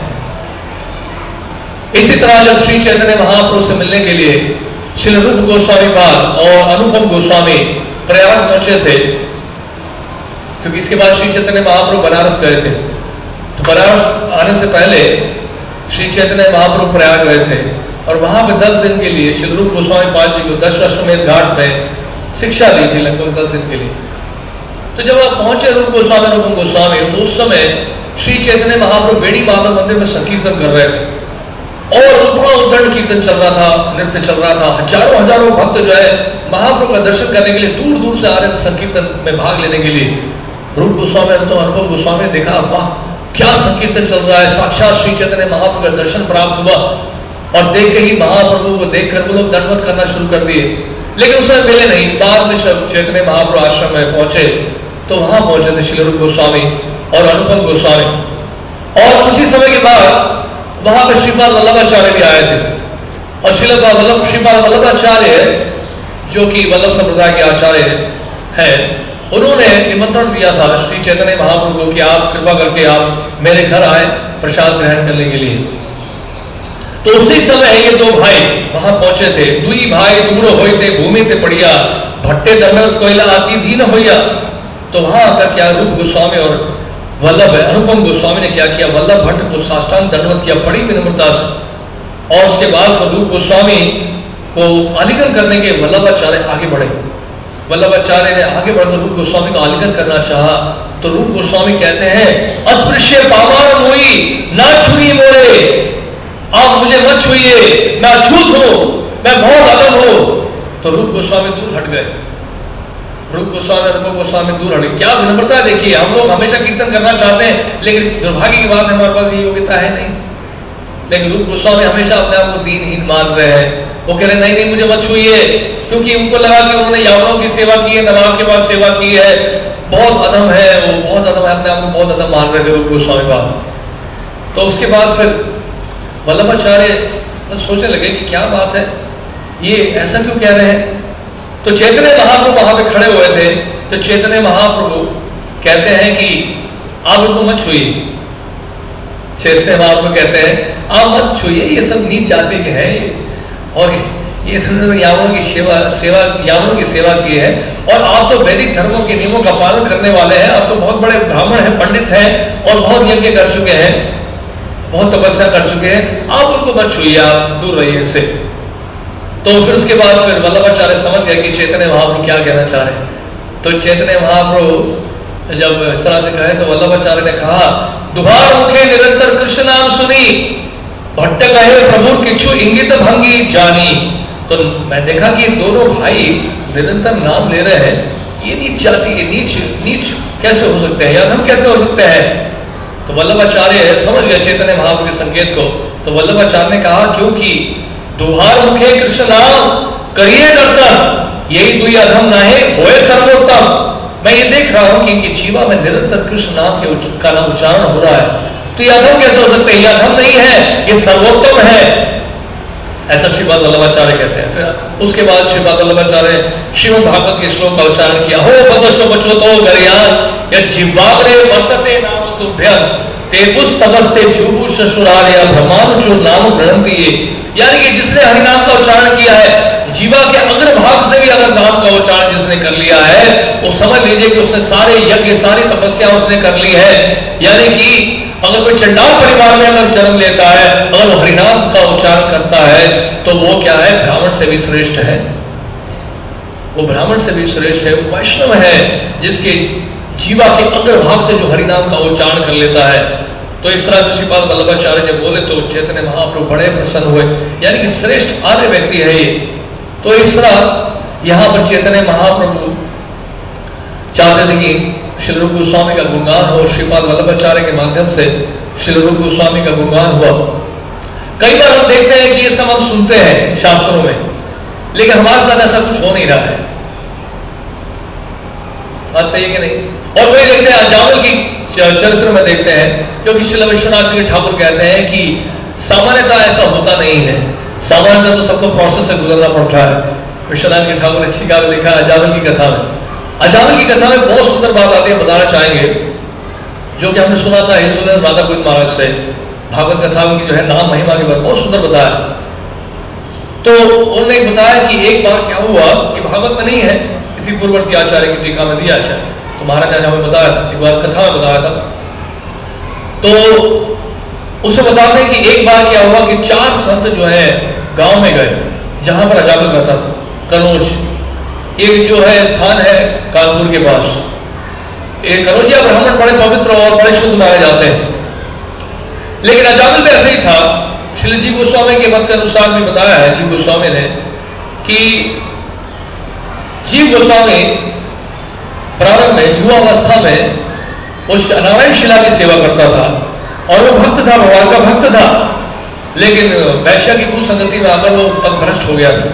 इसी तरह जब श्री चैतन्य महाप्रभु से मिलने के लिए श्री रूप गोस्वामी पाद और अनुपम गोस्वामी प्रयाग पहुंचे थे, क्योंकि इसके बाद श्री चैतन्य महाप्रभु बनारस गए थे, तो बनारस आने से पहले श्री चैतन्य महाप्रभु प्रयाग गए थे और वहां पे 10 दिन के लिए श्री रूप गोस्वामी पाद जी को दशाश्वमेध घाट में शिक्षा दी थी, लगभग 10 दिन के लिए। तो जब आप पहुंचे रूप गोस्वामी अनुपम गोस्वामी, तो उस समय श्री चैतन्य महाप्रभु बेड़ी माधव मंदिर में संकीर्तन कर रहे थे और बड़ा उद्दंड कीर्तन चल रहा था, नृत्य चल रहा था। हजारों हजारों भक्त जो है महाप्रभु का दर्शन करने के लिए दूर दूर से आ रहे थे संकीर्तन में भाग लेने के लिए। रूप गोस्वामी तो अनुपम गोस्वामी ने देखा, वाह क्या संकीर्तन चल रहा है, साक्षात श्री चैतन्य महाप्रभु का दर्शन प्राप्त हुआ। और देख के ही महाप्रभु को देखकर वो लोग दंडवत करना शुरू कर दिए, लेकिन उस समय मिले नहीं। बाद में जब चैतन्य महाप्रभु आश्रम में पहुंचे तो वहां पहुंचे थे श्री रूप गोस्वामी और अनुपम गोस्वामी, और उसी समय के बाद वहां पर श्रीपाद वल्लभाचार्य भी आए थे। और श्रीपाद वल्लभाचार्य जो कि वल्लभ संप्रदाय के आचार्य हैं, उन्होंने निमंत्रण दिया था श्री चैतन्य महाप्रभु को कि आप कृपा करके आप मेरे घर आए प्रसाद ग्रहण करने के लिए। तो उसी समय ये दो भाई वहां पहुंचे थे। दुई भाई दूर होते भूमि ते पड़िया, भट्टे दंडवत कोयला आती दीन होइया। तो वहां आकर क्या रूप गोस्वामी और वल्लभ अनुपम गोस्वामी ने क्या किया, वल्लभ भट्ट को साष्टांग दंडवत किया बड़ी विनम्रता से। और उसके बाद रूप गोस्वामी को आलिंगन करने के वल्लभाचार्य आगे बढ़े। वल्लभाचार्य ने आगे बढ़कर रूप गोस्वामी को आलिंगन करना चाहा, तो रूप गोस्वामी कहते हैं, अस्पृश्य पावार मोई ना छुई मोरे, आप मुझे मत छुइए, मैं अछूत हूं, मैं बहुत अदम हूं। तो रूप गोस्वामी दूर हट गए, रूप गोस्वामी दूर हटे। क्या विनम्रता है देखिए। हम लोग हमेशा कीर्तन करना चाहते हैं, लेकिन दुर्भाग्य की बात है हमारे पास ये योग्यता है नहीं। लेकिन रूप गोस्वामी हमेशा अपने आप को दीनहीन मान रहे हैं। वो कह रहे नहीं नहीं मुझे मत छुइए, क्योंकि उनको लगा कि उन्होंने यावनों की सेवा की है, नवाब के पास सेवा की है, बहुत अदम है, वो बहुत अदम है, अपने आप को बहुत अदम मान रहे थे रूप गोस्वामी बात। तो उसके बाद फिर वल्लभाचार्य सोचने लगे कि क्या बात है, ये ऐसा क्यों कह रहे हैं। तो चैतन्य महाप्रभु वहां पे खड़े हुए थे। तो चैतन्य महाप्रभु कहते हैं कि आप उनको मत छुइए। चैतन्य महाप्रभु कहते हैं आप मत छुइए, ये सब नीच जाति के हैं, और ये यावनों की यावनों की सेवा की है, और आप तो वैदिक धर्मों के नियमों का पालन करने वाले हैं, आप तो बहुत बड़े ब्राह्मण हैं, पंडित हैं, और बहुत यज्ञ कर चुके हैं, बहुत तपस्या कर चुके हैं, आप उनको मत छुइए, आप दूर रहिए इनसे। तो फिर उसके बाद फिर वल्लभाचार्य समझ गए कि चैतन्य महाप्रभु क्या कहना चाह रहे। तो चैतन्य महाप्रभु जब इस तरह से कहे तो वल्लभाचार्य ने कहा, दुहार मुखे निरंतर कृष्ण नाम सुनी, भट्ट कहे प्रभु किच्छु इंगित भंगी जानी। तो मैं देखा कि दोनों भाई निरंतर नाम ले रहे हैं, ये नीच जाति, ये नीच कैसे हो सकते हैं, या हम कैसे हो सकते हैं। तो वल्लभाचार्य समझ गए चैतन्य महाप्रभु के संकेत को। तो वल्लभाचार्य ने कहा क्योंकि दुहार मुखे कृष्ण नाम करिए नर्तन, यही दुई अधम नाहे होए सर्वोत्तम। मैं ये देख रहा हूं कि इनकी जीवा में निरंतर कृष्ण नाम का नाम उच्चारण हो रहा है, तो ये अधम कैसे हो सकते हैं, ये अधम नहीं है, ये सर्वोत्तम है, ऐसा श्रीपाद वल्लभाचार्य कहते हैं। फिर उसके बाद श्रीपाद वल्लभाचार्य श्रीमद् भागवत के श्लोक का उच्चारण किया, हो बदशो बचो तो गरियान या जीवाग्रे वर्तते नाम तुभ्यं ते उस तपस्ते जुबु ससुरार्य ब्रह्मानुचो नाम गणंती। यानी कि जिसने हरिनाम का उच्चारण किया है, जीवा के अग्रभाग से भी अगर नाम का उच्चारण जिसने कर लिया है, वो समझ लीजिए कि उसने सारे यज्ञ सारी तपस्या उसने कर ली है। यानी कि अगर कोई चंडाल परिवार में अगर जन्म लेता है, अगर वो हरिनाम का उच्चारण करता है, तो वो क्या है, ब्राह्मण से भी श्रेष्ठ है, वो ब्राह्मण से भी श्रेष्ठ है, वो वैष्णव है जिसके जीवा के अग्रभाग से जो हरिनाम का उच्चारण कर लेता है। तो इस तरह से श्रीपाद वल्लभाचार्य जब बोले तो चैतन्य महाप्रभु बड़े प्रसन्न हुए, यानी कि श्रेष्ठ आर्य व्यक्ति है ये। तो इस तरह यहाँ पर चैतन्य महाप्रभु चाहते थे कि श्री रूप गोस्वामी का गुणगान हो, श्रीपाद वल्लभाचार्य के माध्यम से श्री रूप गोस्वामी का गुणगान हुआ। कई बार हम देखते हैं कि ये सब हम सुनते हैं शास्त्रों में, लेकिन हमारे साथ ऐसा कुछ हो नहीं रहा है। बात सही है कि नहीं। और वही देखते हैं अजामिल की चरित्र में देखते हैं, क्योंकि श्री विश्वनाथ जी ठाकुर कहते हैं कि सामान्यतः ऐसा होता नहीं है, सामान्यतः तो सबको प्रोसेस से गुजरना पड़ता है। विश्वनाथ जी ठाकुर ने ठीका में लिखा अजामिल की कथा में। अजामिल की कथा में बहुत सुंदर बात आती है, बताना चाहेंगे, जो कि हमने सुना था हिंदू राधा गोविंद महाराज से, भागवत कथा की जो है नाम महिमा के बारे में बहुत सुंदर बताया। तो उन्होंने बताया कि एक बार क्या हुआ, कि भागवत में नहीं है, किसी पूर्ववर्ती आचार्य की टीका में दिया आचार्य, तो महाराज ने हमें बताया था, एक बार कथा में बताया था। तो उसे बताते हैं कि एक बार क्या हुआ कि 4 संत जो है गांव में गए जहां पर अजामिल रहता था, कनौज, एक जो है स्थान है कानपुर के पास। एक कनौजिया ब्राह्मण बड़े पवित्र और बड़े शुद्ध माने जाते हैं, लेकिन अजामिल भी ऐसे ही था। श्री जी गोस्वामी के मत के अनुसार भी बताया है जीव गोस्वामी ने कि जीव गोस्वामी प्रारंभ में युवावस्था में वो नारायण शिला की सेवा करता था, और वो भक्त था, भगवान का भक्त था, लेकिन वैश्या की कुसंगति में आकर वो पथभ्रष्ट हो गया था।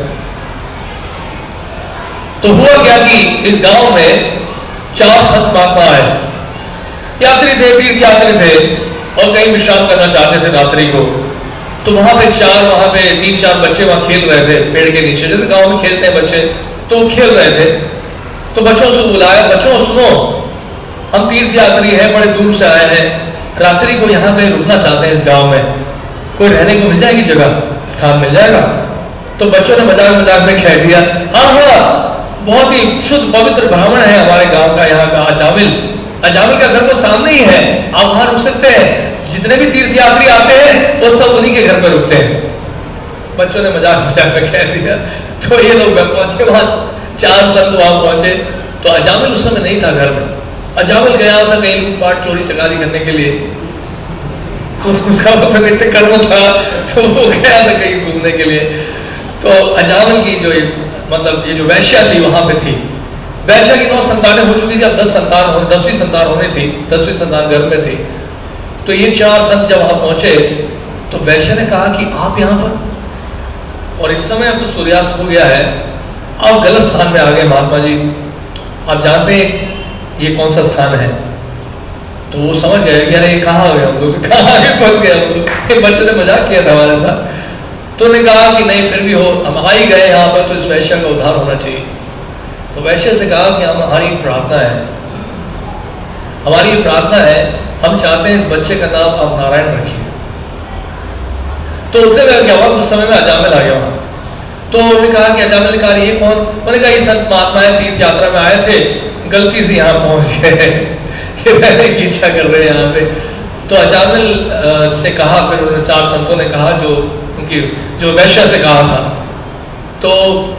तो हुआ क्या कि इस गांव में 4 संत महात्मा आए, यात्री थे, तीर्थ यात्री थे, और कहीं विश्राम करना चाहते थे रात्रि को। तो वहां पे 3-4 बच्चे वहां खेल रहे थे पेड़ के नीचे, जैसे गांव में खेलते हैं बच्चे, तो वो खेल रहे थे। तो बच्चों से बुलाया, बच्चों सुनो, हम तीर्थ यात्री हैं, बड़े दूर से आए हैं, रात्रि को यहाँ पे रुकना चाहते हैं, इस गांव में कोई रहने को मिल जाएगी जगह, स्थान मिल जाएगा। तो बच्चों ने मजाक में कह दिया, हाँ, बहुत ही शुद्ध पवित्र ब्राह्मण है हमारे गांव का, यहाँ का अजामिल का घर तो सामने ही है, आप वहां रुक सकते हैं, जितने भी तीर्थ यात्री आते हैं वो सब उन्हीं के घर पर रुकते हैं। बच्चों ने मजाक में कह दिया। तो ये लोग पहुंचे वहां, 4 संत वहां पहुंचे, तो अजामिल उस समय नहीं था घर में। अजामिल गया था कहीं लूटपाट चोरी चकारी करने के लिए। तो उसका मतलब इतने कर्म था तो वो गया था कहीं घूमने के लिए। तो अजामिल की जो मतलब ये जो वैश्या थी वहां पे थी, वैश्या की 9 संतानें हो चुकी थी, अब 10वीं संतान होनी थी, 10वीं संतान गर्भ में थी। तो ये 4 संत जब वहां पहुंचे तो वैश्या ने कहा कि आप यहाँ पर, और इस समय अब तो सूर्यास्त हो गया है, आप गलत स्थान में आ गए महात्मा जी, आप जानते हैं ये कौन सा स्थान है? तो वो समझ गए कि अरे कहाँ गए हम लोग, कहाँ आगे फंस गए हम लोग, बच्चे ने मजाक किया था हमारे साथ। तो उन्होंने कहा कि नहीं फिर भी हो, हम आ ही गए यहाँ पर तो इस वैश्य का उद्धार होना चाहिए। तो वैश्य से कहा कि हमारी प्रार्थना है, हमारी प्रार्थना है, हम चाहते हैं इस बच्चे का नाम आप नारायण रखिए। तो उतने में क्या हुआ, उस समय में अजामिल आ गया वहां। तो उन्होंने कहा कि अजामिल ने कहा ये कौन? उन्होंने कहा ये संत महात्मा तीर्थ यात्रा में आए थे, गलती से यहाँ पहुंच गए, रहने की इच्छा कर रहे हैं यहाँ पे। तो अजामिल से कहा, फिर उन्होंने 4 संतों ने कहा, जो उनकी जो वैश्या से कहा था, तो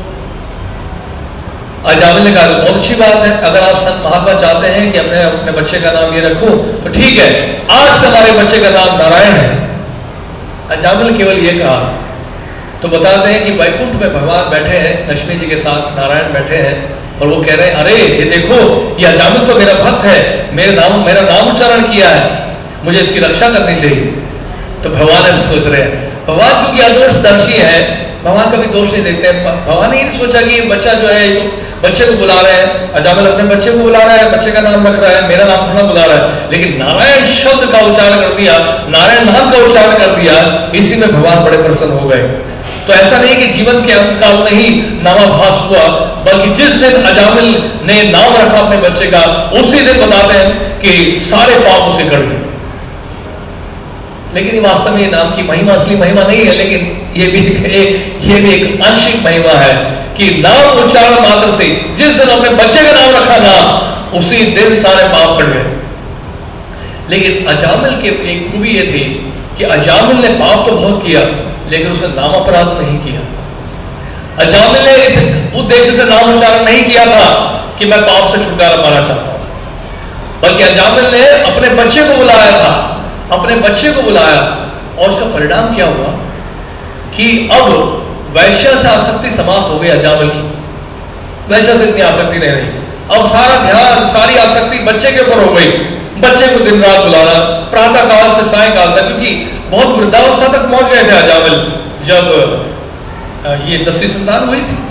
अजामिल ने कहा बहुत अच्छी बात है, अगर आप संत महात्मा चाहते हैं कि अपने बच्चे का नाम ये रखूं तो ठीक है, आज से हमारे बच्चे का नाम नारायण है। अजामिल केवल ये कहा। तो बताते हैं कि वैकुंठ में भगवान बैठे हैं, लक्ष्मी जी के साथ नारायण बैठे हैं, और वो कह रहे हैं अरे ये देखो, ये अजामिल तो मेरा भक्त है, मेरा नाम उच्चारण किया है, मुझे इसकी रक्षा करनी चाहिए। तो भगवान ऐसे सोच रहे हैं, भगवान क्योंकि अदोषदर्शी है, भगवान कभी दोष नहीं देखते हैं। भगवान ने ये सोचा कि बच्चा जो है तो बच्चे को बुला रहे हैं, अजामिल अपने बच्चे को बुला रहा है, बच्चे का नाम रख रहा है, मेरा नाम थोड़ा बुला रहा है, लेकिन नारायण शब्द का उच्चारण कर दिया, नारायण नाम का उच्चारण कर दिया, इसी में भगवान बड़े प्रसन्न हो गए। तो ऐसा नहीं कि जीवन के अंत काल में ही नामाभास हुआ, बल्कि जिस दिन अजामिल ने नाम रखा अपने बच्चे का, उसी दिन बताते हैं कि सारे पाप उसे कट गए। लेकिन ये वास्तव में ये नाम की महिमा असली महिमा नहीं है, लेकिन ये भी एक आंशिक महिमा है कि नाम उच्चारण मात्र से जिस दिन अपने बच्चे का नाम रखा ना, उसी दिन सारे पाप कट गए। लेकिन अजामिल की एक खूबी ये थी कि अजामिल ने पाप तो बहुत किया, लेकिन उसने नाम अपराध नहीं किया। अजामिल ने इस उद्देश्य से नाम उच्चारण नहीं किया था कि मैं पाप से छुटकारा पाना चाहता हूं, बल्कि अजामिल ने अपने बच्चे को बुलाया था, अपने बच्चे को बुलाया, और उसका परिणाम क्या हुआ कि अब वैश्या से आसक्ति समाप्त हो गई अजामिल की, वैश्या से इतनी आसक्ति नहीं रही, अब सारा ध्यान सारी आसक्ति बच्चे के ऊपर हो गई। बच्चे को दिन रात बुलाना, प्रातः काल से सायकाल तक, क्योंकि बहुत वृद्धावस्था तक पहुंच गए थे अजामिल जब ये 10वीं संतान हुई थी।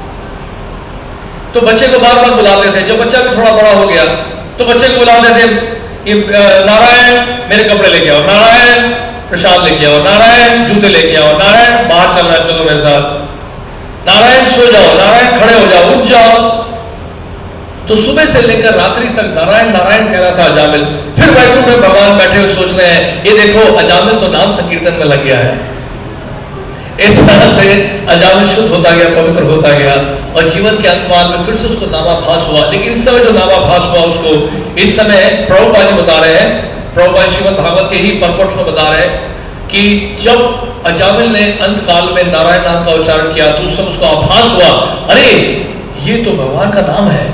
तो बच्चे को बार बार बुलाते थे, जब बच्चा भी थोड़ा बड़ा हो गया तो बच्चे को बुलाते थे, नारायण मेरे कपड़े लेके आओ, नारायण प्रसाद लेके आओ, नारायण जूते लेके आओ, नारायण बाहर चलना चलो मेरे साथ, नारायण सो जाओ, नारायण खड़े हो जाओ, उठ जाओ। तो सुबह से लेकर रात्रि तक नारायण नारायण कह रहा था अजामिल। फिर वैकुंठ में भगवान बैठे हुए सोच रहे हैं, ये देखो अजामिल तो नाम संकीर्तन में लग गया है। इस तरह से अजामिल शुद्ध होता गया, पवित्र होता गया, और जीवन के अंतकाल में फिर से उसको नामाभास हुआ। लेकिन इस समय जो नामाभास हुआ उसको इस समय प्रभुपाद जी बता रहे हैं, प्रभुपाद श्रीमद् भागवत के ही परपट में बता रहे हैं कि जब अजामिल ने अंतकाल में नारायण नाम का उच्चारण किया तो उस समय उसको आभास हुआ, अरे ये तो भगवान का नाम है।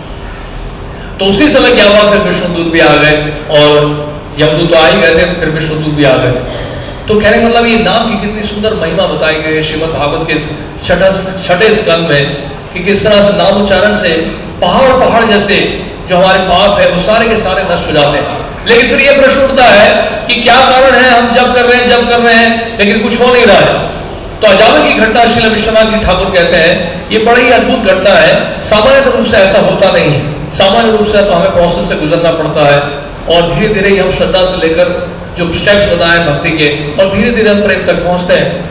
तो उसी समय क्या हुआ, फिर विष्णुदूत भी आ गए, और यमदूत आ ही गए थे, फिर विष्णुदूत भी आ गए थे। तो कहने का मतलब ये नाम की कितनी सुंदर महिमा बताई गई है श्रीमद् भागवत के छठे स्कंद में, कि किस तरह से नाम उच्चारण से पहाड़ जैसे जो हमारे पाप है वो सारे के सारे नष्ट हो जाते हैं। लेकिन फिर ये प्रश्न उठता है कि क्या कारण है, हम जब कर रहे हैं लेकिन कुछ हो नहीं रहा है। तो अजामिल की घटना श्रील विश्वनाथ जी ठाकुर कहते हैं, ये बड़ी ही अद्भुत घटना है। सामान्य रूप से ऐसा होता नहीं है, सामान्य रूप से तो हमें प्रोसेस से गुजरना पड़ता है, और धीरे धीरे हम श्रद्धा से लेकर जो स्टेप्स बताए भक्ति के, और धीरे धीरे हम प्रेम तक पहुंचते हैं।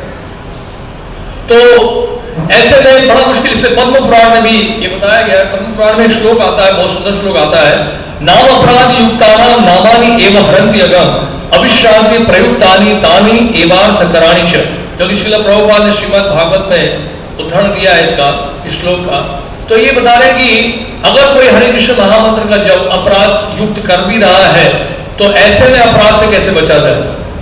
तो ऐसे में बड़ा मुश्किल से पद्म पुराण में भी ये बताया गया है। पद्म पुराण में एक श्लोक आता है, बहुत सुंदर श्लोक आता है, नाम अपराध युक्तानाम नामानि एव हरन्ति अगम अविश्रांति प्रयुक्तानि तानि एवार्थ कराणि च। जो कि श्रील प्रभुपाद ने श्रीमद् भागवत में उदाहरण दिया है इसका, इस श्लोक का। तो ये बता रहे हैं कि अगर कोई हरे कृष्ण महामंत्र का जब अपराध युक्त कर भी रहा है तो ऐसे में अपराध से कैसे बचा जाए।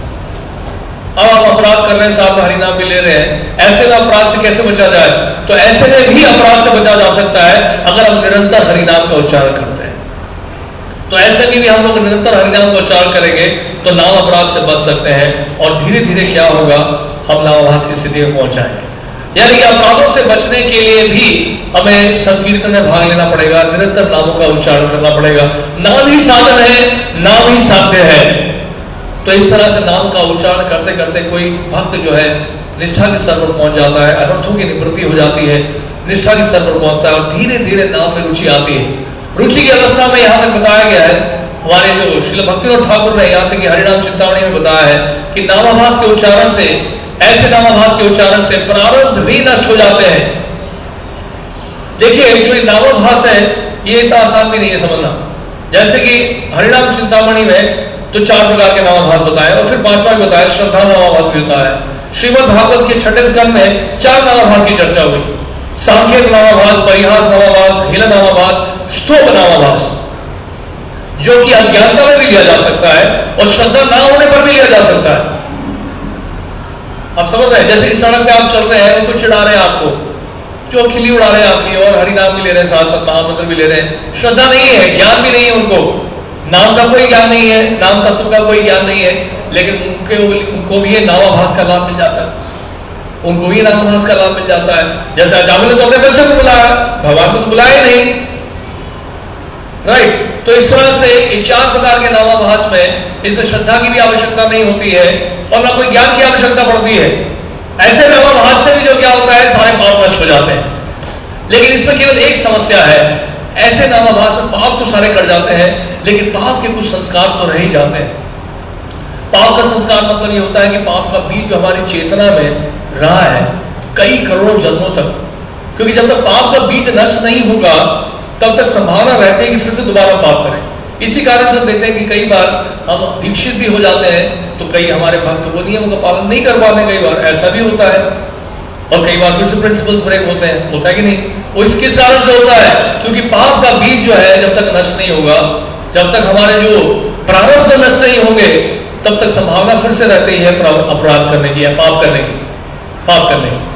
अब आप अपराध कर रहे हैं, साथ में हरिनाम भी ले रहे हैं, ऐसे में अपराध से कैसे बचा जाए। तो ऐसे में भी अपराध से बचा जा सकता है अगर हम निरंतर हरिनाम का उच्चारण करते हैं। तो ऐसे में भी हम लोग निरंतर हरिनाम का उच्चारण करेंगे तो नाम अपराध से बच सकते हैं, और धीरे धीरे क्या होगा, हम नामाभास की स्थिति में पहुंच जाएंगे। यानी कि अपराधों से बचने के लिए भी हमें संकीर्तन में भाग लेना पड़ेगा, निरंतर नामों का उच्चारण करना पड़ेगा। नाम ही साधन है, नाम ही साध्य है। तो इस तरह से नाम का उच्चारण करते करते कोई भक्त जो है निष्ठा के स्तर पर पहुंच जाता है, अनर्थों की निवृत्ति हो जाती है, निष्ठा के स्तर पर पहुंचता है, और धीरे धीरे नाम में रुचि आती है। रुचि की अवस्था में यहाँ तक बताया गया है, हमारे जो श्रील भक्तिनाथ ठाकुर ने यहाँ तक कि हरिनाम चिंतामणि में बताया है कि नामाभास के उच्चारण से, ऐसे नामाभास के उच्चारण से प्रारब्ध भी नष्ट हो जाते हैं। देखिए जो नामाभास है ये इतना आसान भी नहीं है समझना। जैसे कि हरिनाम चिंतामणि में तो 4 प्रकार के नामाभास बताए, और फिर 5वां बताया श्रद्धा नामाभास भी बताया है। श्रीमद् भागवत के 6ठे स्कंध में 4 नामाभास की चर्चा हुई, सांकेत नामाभास, परिहास नामाभास, हेल नामाभास, स्तोप नामाभास, जो कि अज्ञानता में भी लिया जा सकता है और श्रद्धा ना होने पर भी लिया जा सकता है। आप समझ रहे हैं, जैसे कि सड़क पे आप चल रहे हैं, उनको चिढ़ा रहे हैं आपको, जो खिल्ली उड़ा रहे हैं आपकी, और हरिनाम भी ले रहे हैं, साथ साथ महामंत्र भी ले रहे हैं, श्रद्धा नहीं है, ज्ञान भी नहीं है, उनको नाम का कोई ज्ञान नहीं है, नाम तत्व का कोई ज्ञान नहीं है, लेकिन उनको भी ये नामाभास का लाभ मिल जाता है, उनको भी नामाभास का लाभ मिल जाता है। जैसे अजामिल ने तो अपने बच्चे को बुलाया, भगवान को तो बुलाया नहीं, राइट। तो इस तरह से 4 प्रकार के नामाभास में इसमें श्रद्धा की भी आवश्यकता नहीं होती है और ना कोई ज्ञान की आवश्यकता पड़ती है। ऐसे नामाभास से भी जो क्या होता है, सारे पाप नष्ट हो जाते हैं। लेकिन इसमें केवल एक समस्या है, ऐसे नामाभास में पाप तो सारे कट जाते हैं, लेकिन पाप के कुछ संस्कार तो रह ही जाते हैं। पाप का संस्कार मतलब ये होता है कि पाप का बीज जो हमारी चेतना में रहा है कई करोड़ों जन्मों तक, क्योंकि जब तक पाप का बीज नष्ट नहीं होगा तब तक संभावना रहती है कि फिर से दोबारा पाप करें। इसी कारण से हम देखते हैं कि कई बार हम दीक्षित भी हो जाते हैं तो कई हमारे भक्त वो नियमों का पालन नहीं कर पाते, कई बार ऐसा भी होता है, और कई बार फिर से प्रिंसिपल्स ब्रेक होते हैं, होता है कि नहीं? वो इसके कारण से होता है क्योंकि पाप का बीज जो है जब तक नष्ट नहीं होगा, जब तक हमारे जो प्रारब्ध नष्ट नहीं होंगे, तब तक संभावना फिर से रहती है अपराध करने की या पाप करने की।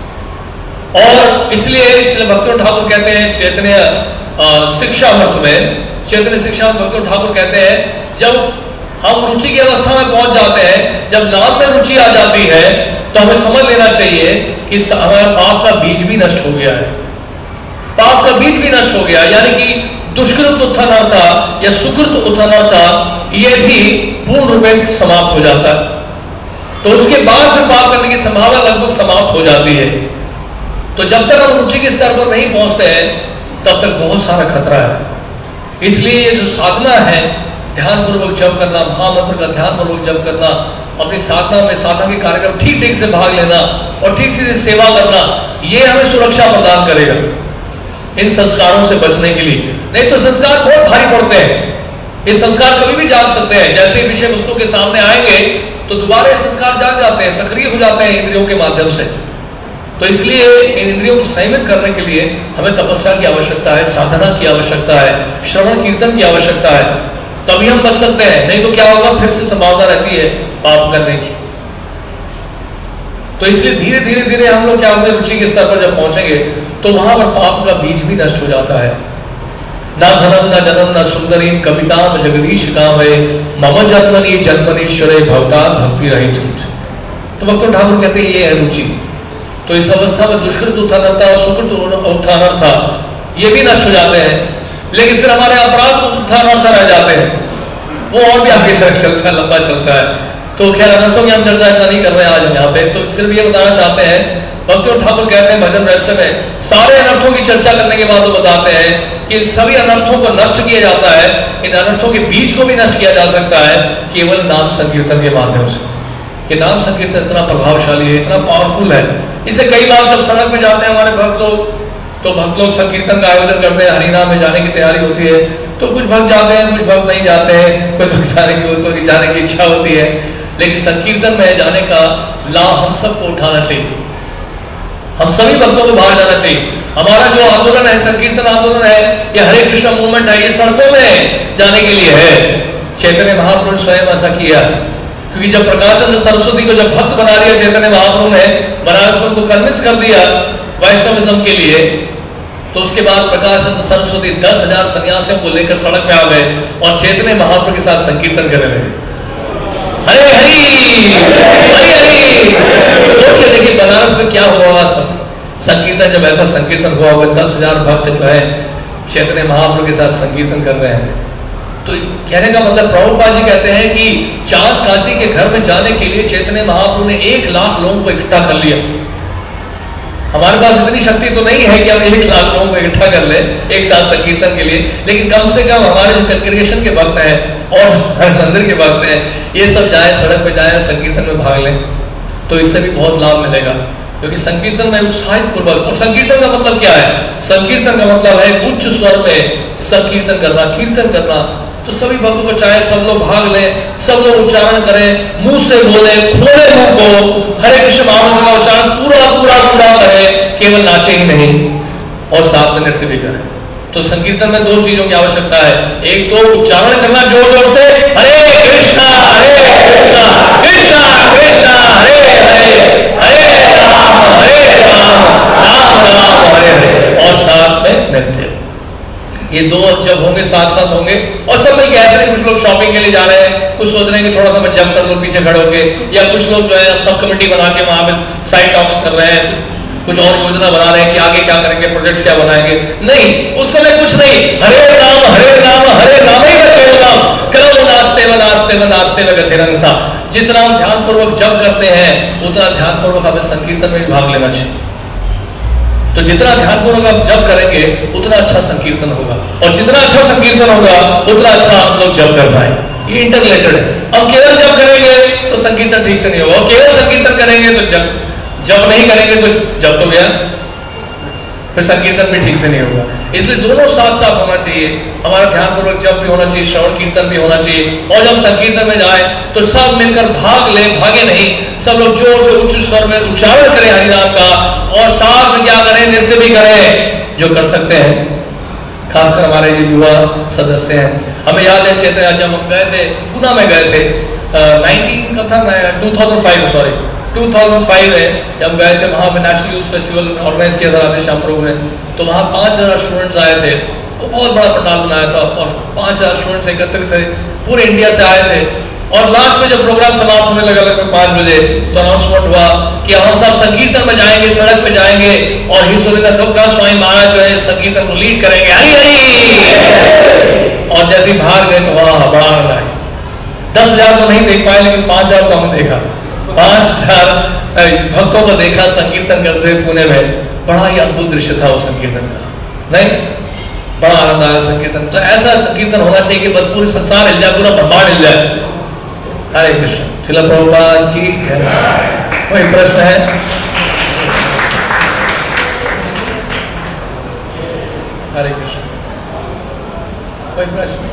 और इसलिए भक्तिनाथ ठाकुर कहते हैं चैतन्य शिक्षामृत में, चैतन्य शिक्षामृत भक्तिनाथ ठाकुर कहते हैं जब हम रुचि की अवस्था में पहुंच जाते हैं, जब नाम में रुचि आ जाती है, तो हमें समझ लेना चाहिए कि हमारा पाप का बीज भी नष्ट हो गया है। पाप का बीज भी नष्ट हो गया, यानी कि दुष्कृत उत्थानर्था या सुकृत उत्थानर्था ये भी पूर्ण रूप में समाप्त हो जाता है। तो उसके बाद फिर पाप करने की संभावना लगभग समाप्त हो जाती है। तो जब तक हम रुचि के स्तर पर नहीं पहुंचते हैं तब तक बहुत सारा खतरा है। इसलिए ये जो साधना है, ध्यान पूर्वक जप करना, महामंत्र का ध्यान पूर्वक जप करना, अपनी साधना में साधना के कार्यक्रम ठीक से भाग लेना और ठीक से सेवा करना, ये हमें सुरक्षा प्रदान करेगा इन संस्कारों से बचने के लिए। नहीं तो संस्कार बहुत भारी पड़ते हैं, ये संस्कार कभी भी जाग सकते हैं। जैसे विषय वस्तु के सामने आएंगे तो दोबारा संस्कार जाग जाते हैं, सक्रिय हो जाते हैं इंद्रियों के माध्यम से। तो इसलिए इन इंद्रियों को संयमित करने के लिए हमें तपस्या की आवश्यकता है, साधना की आवश्यकता है, श्रवण कीर्तन की आवश्यकता है, तभी हम बच सकते हैं। नहीं तो क्या होगा, फिर से संभावना रहती है पाप करने की। तो इसलिए धीरे धीरे धीरे हम लोग क्या होंगे, रुचि के स्तर पर जब पहुंचेंगे तो वहां पर पाप का बीज भी नष्ट हो जाता है। ना धनम न जनम न सुंदरी कविताम जगदीश कामये मम जन्मनि जन्मनीश्वरे भवता भक्ति रहित। तो भक्तिनाथ ठाकुर कहते हैं ये है रुचि। तो इस अवस्था में दुष्कृत उत्थानर्था और सुकृत उत्थानर्था ये भी नष्ट हो जाते हैं, लेकिन फिर हमारे अपराध उत्थानर्था रह जाते हैं, वो और भी आगे से चलता है, लंबा चलता है। तो खैर अनर्थों की हम चर्चा इतना नहीं कर रहे हैं आज हम यहाँ पे। तो सिर्फ ये बताना चाहते हैं, भक्तिनाथ ठाकुर कहते हैं भजन रहस्य में सारे अनर्थों की चर्चा करने के बाद वो बताते हैं कि इन सभी अनर्थों को नष्ट किया जाता है, इन अनर्थों के बीज को भी नष्ट किया जा सकता है केवल नाम संकीर्तन के माध्यम से। कि नाम संकीर्तन इतना प्रभावशाली है, इतना पावरफुल है। इसे कई बार जब सड़क में जाते हैं हमारे भक्त लोग, तो भक्त लोग संकीर्तन का आयोजन करते हैं, हरिनाम में जाने की तैयारी होती है, तो कुछ भक्त जाते हैं, कुछ भक्त नहीं जाते हैं, कोई भक्त जाने की इच्छा होती है। लेकिन संकीर्तन में जाने का लाभ हम सबको उठाना चाहिए, हम सभी भक्तों को बाहर जाना चाहिए। हमारा जो आंदोलन है, संकीर्तन आंदोलन है, ये हरे कृष्ण मूवमेंट है, ये सड़कों में जाने के लिए है। चैतन्य महापुरुष स्वयं ऐसा किया, क्योंकि जब प्रकाशानंद सरस्वती को जब भक्त बना दिया चैतन्य महाप्रभु ने, बनारस में उनको कन्विंस कर दिया वैष्णविज्म के लिए, तो उसके बाद प्रकाशानंद सरस्वती 10,000 सन्यासियों को लेकर सड़क पे आ गए और चैतन्य महाप्रभु के साथ संकीर्तन करने लगे, हरे हरि हरि हरि। सोच के देखिए बनारस में क्या हुआ होगा संकीर्तन, जब ऐसा संकीर्तन हुआ होगा, 10,000 भक्त जो है चैतन्य महाप्रभु के साथ संकीर्तन कर रहे हैं। तो कहने का मतलब प्रभुपाद जी कहते हैं कि चांद काशी के घर में जाने के लिए चैतन्य महाप्रभु ने 1 लाख लोगों को इकट्ठा कर लिया। हमारे पास इतनी शक्ति तो नहीं है कि हम 1 लाख लोगों को इकट्ठा कर ले एक साथ संकीर्तन के लिए, लेकिन कम से कम हमारे जो कंग्रेगेशन के भक्त हैं और मंदिर के भक्त हैं, ये सब जाए, सड़क पे जाए और संकीर्तन में भाग लें, तो इससे भी बहुत लाभ मिलेगा। क्योंकि संकीर्तन में उत्साहित पूर्वक, और संकीर्तन का मतलब क्या है? संकीर्तन का मतलब है उच्च स्वर में संकीर्तन करना, कीर्तन करना। तो सभी भक्तों को चाहे सब लोग भाग लें, सब लोग उच्चारण करें, मुंह से बोले, खोले मुंह को, हरे कृष्ण महामंत्र का उच्चारण पूरा पूरा पूरा करें, केवल नाचे ही नहीं, और साथ में नृत्य भी करें। तो संकीर्तन में 2 चीजों की आवश्यकता है, एक तो उच्चारण करना जोर जोर से, हरे कृष्णा कृष्णा कृष्णा हरे हरे, हरे राम राम राम हरे हरे, और साथ में नृत्य। ये 2 जब होंगे साथ साथ होंगे, और सब मिलकर ऐसे नहीं, कुछ लोग शॉपिंग के लिए जा रहे हैं, कुछ सोच रहे हैं कि थोड़ा सा मैं जंप कर लूं पीछे खड़े होके, या कुछ लोग जो है सब कमेटी बना के वहां पे साइड टॉक्स कर रहे हैं, कुछ और योजना बना रहे हैं कि आगे क्या करेंगे, प्रोजेक्ट्स क्या बनाएंगे। नहीं, उस समय कुछ नहीं, हरे राम हरे राम हरे राम ही केवलम करो नास्ते व नास्ते व नास्ते व गतिरंग था। जितना हम ध्यान पूर्वक जप करते हैं, उतना ध्यान पूर्वक हमें संकीर्तन में भाग लेना चाहिए। तो जितना ध्यानपूर्वक आप जप करेंगे उतना अच्छा संकीर्तन होगा, और जितना अच्छा संकीर्तन होगा उतना अच्छा हम लोग जप कर पाएंगे। ये इंटररिलेटेड है। अब केवल जप करेंगे तो संकीर्तन ठीक से नहीं होगा, केवल संकीर्तन करेंगे तो जप नहीं करेंगे तो जप तो गया, फिर संकीर्तन भी ठीक से नहीं होगा। इसलिए दोनों साथ साथ होना चाहिए, हमारा ध्यानपूर्वक जप भी होना चाहिए, श्रवण कीर्तन भी होना चाहिए, और जब संकीर्तन में जाए तो सब मिलकर भाग ले, भागे नहीं, सब लोग जोर से उच्च स्वर में उच्चारण करें हरिनाम का, और साथ में क्या करें, नृत्य भी करें जो कर सकते हैं। खासकर हमारे जो युवा सदस्य हैं, हमें याद है चैतन्य जब हम गए थे, पूना में गए थे, 2005 में जब गए थे, वहां पे नेशनल यूथ फेस्टिवल ऑर्गेनाइज किया था राधे श्याम प्रभु ने। तो वहां 5,000 स्टूडेंट्स आए थे, वो बहुत बड़ा पंडाल बनाया था, और 5,000 स्टूडेंट्स एकत्रित थे, पूरे इंडिया से आए थे। और लास्ट में जब प्रोग्राम समाप्त होने लगा लगभग 5 बजे, तो अनाउंसमेंट हुआ कि हम सब संकीर्तन में जाएंगे, सड़क पे जाएंगे, और हिस्सोलेंद्र डोकरा स्वामी महाराज जो है संकीर्तन को लीड करेंगे, हरि हरि। और जैसे बाहर गए तो वहां बड़ा आनंद आया। 10,000 तो नहीं देख पाए, लेकिन 5,000 तो हमने देखा, 5,000 भक्तों को देखा संकीर्तन करते हुए पुणे में। बड़ा ही अद्भुत दृश्य था वो संकीर्तन का, नहीं? बड़ा आनंद आया संकीर्तन। तो ऐसा संकीर्तन होना चाहिए कि पूरे संसार हिल जाए, पूरा ब्रह्मांड हिल जाए। हरे कृष्ण, श्रील प्रभुपाद की कोई प्रश्न है? हरे कृष्ण, कोई प्रश्न?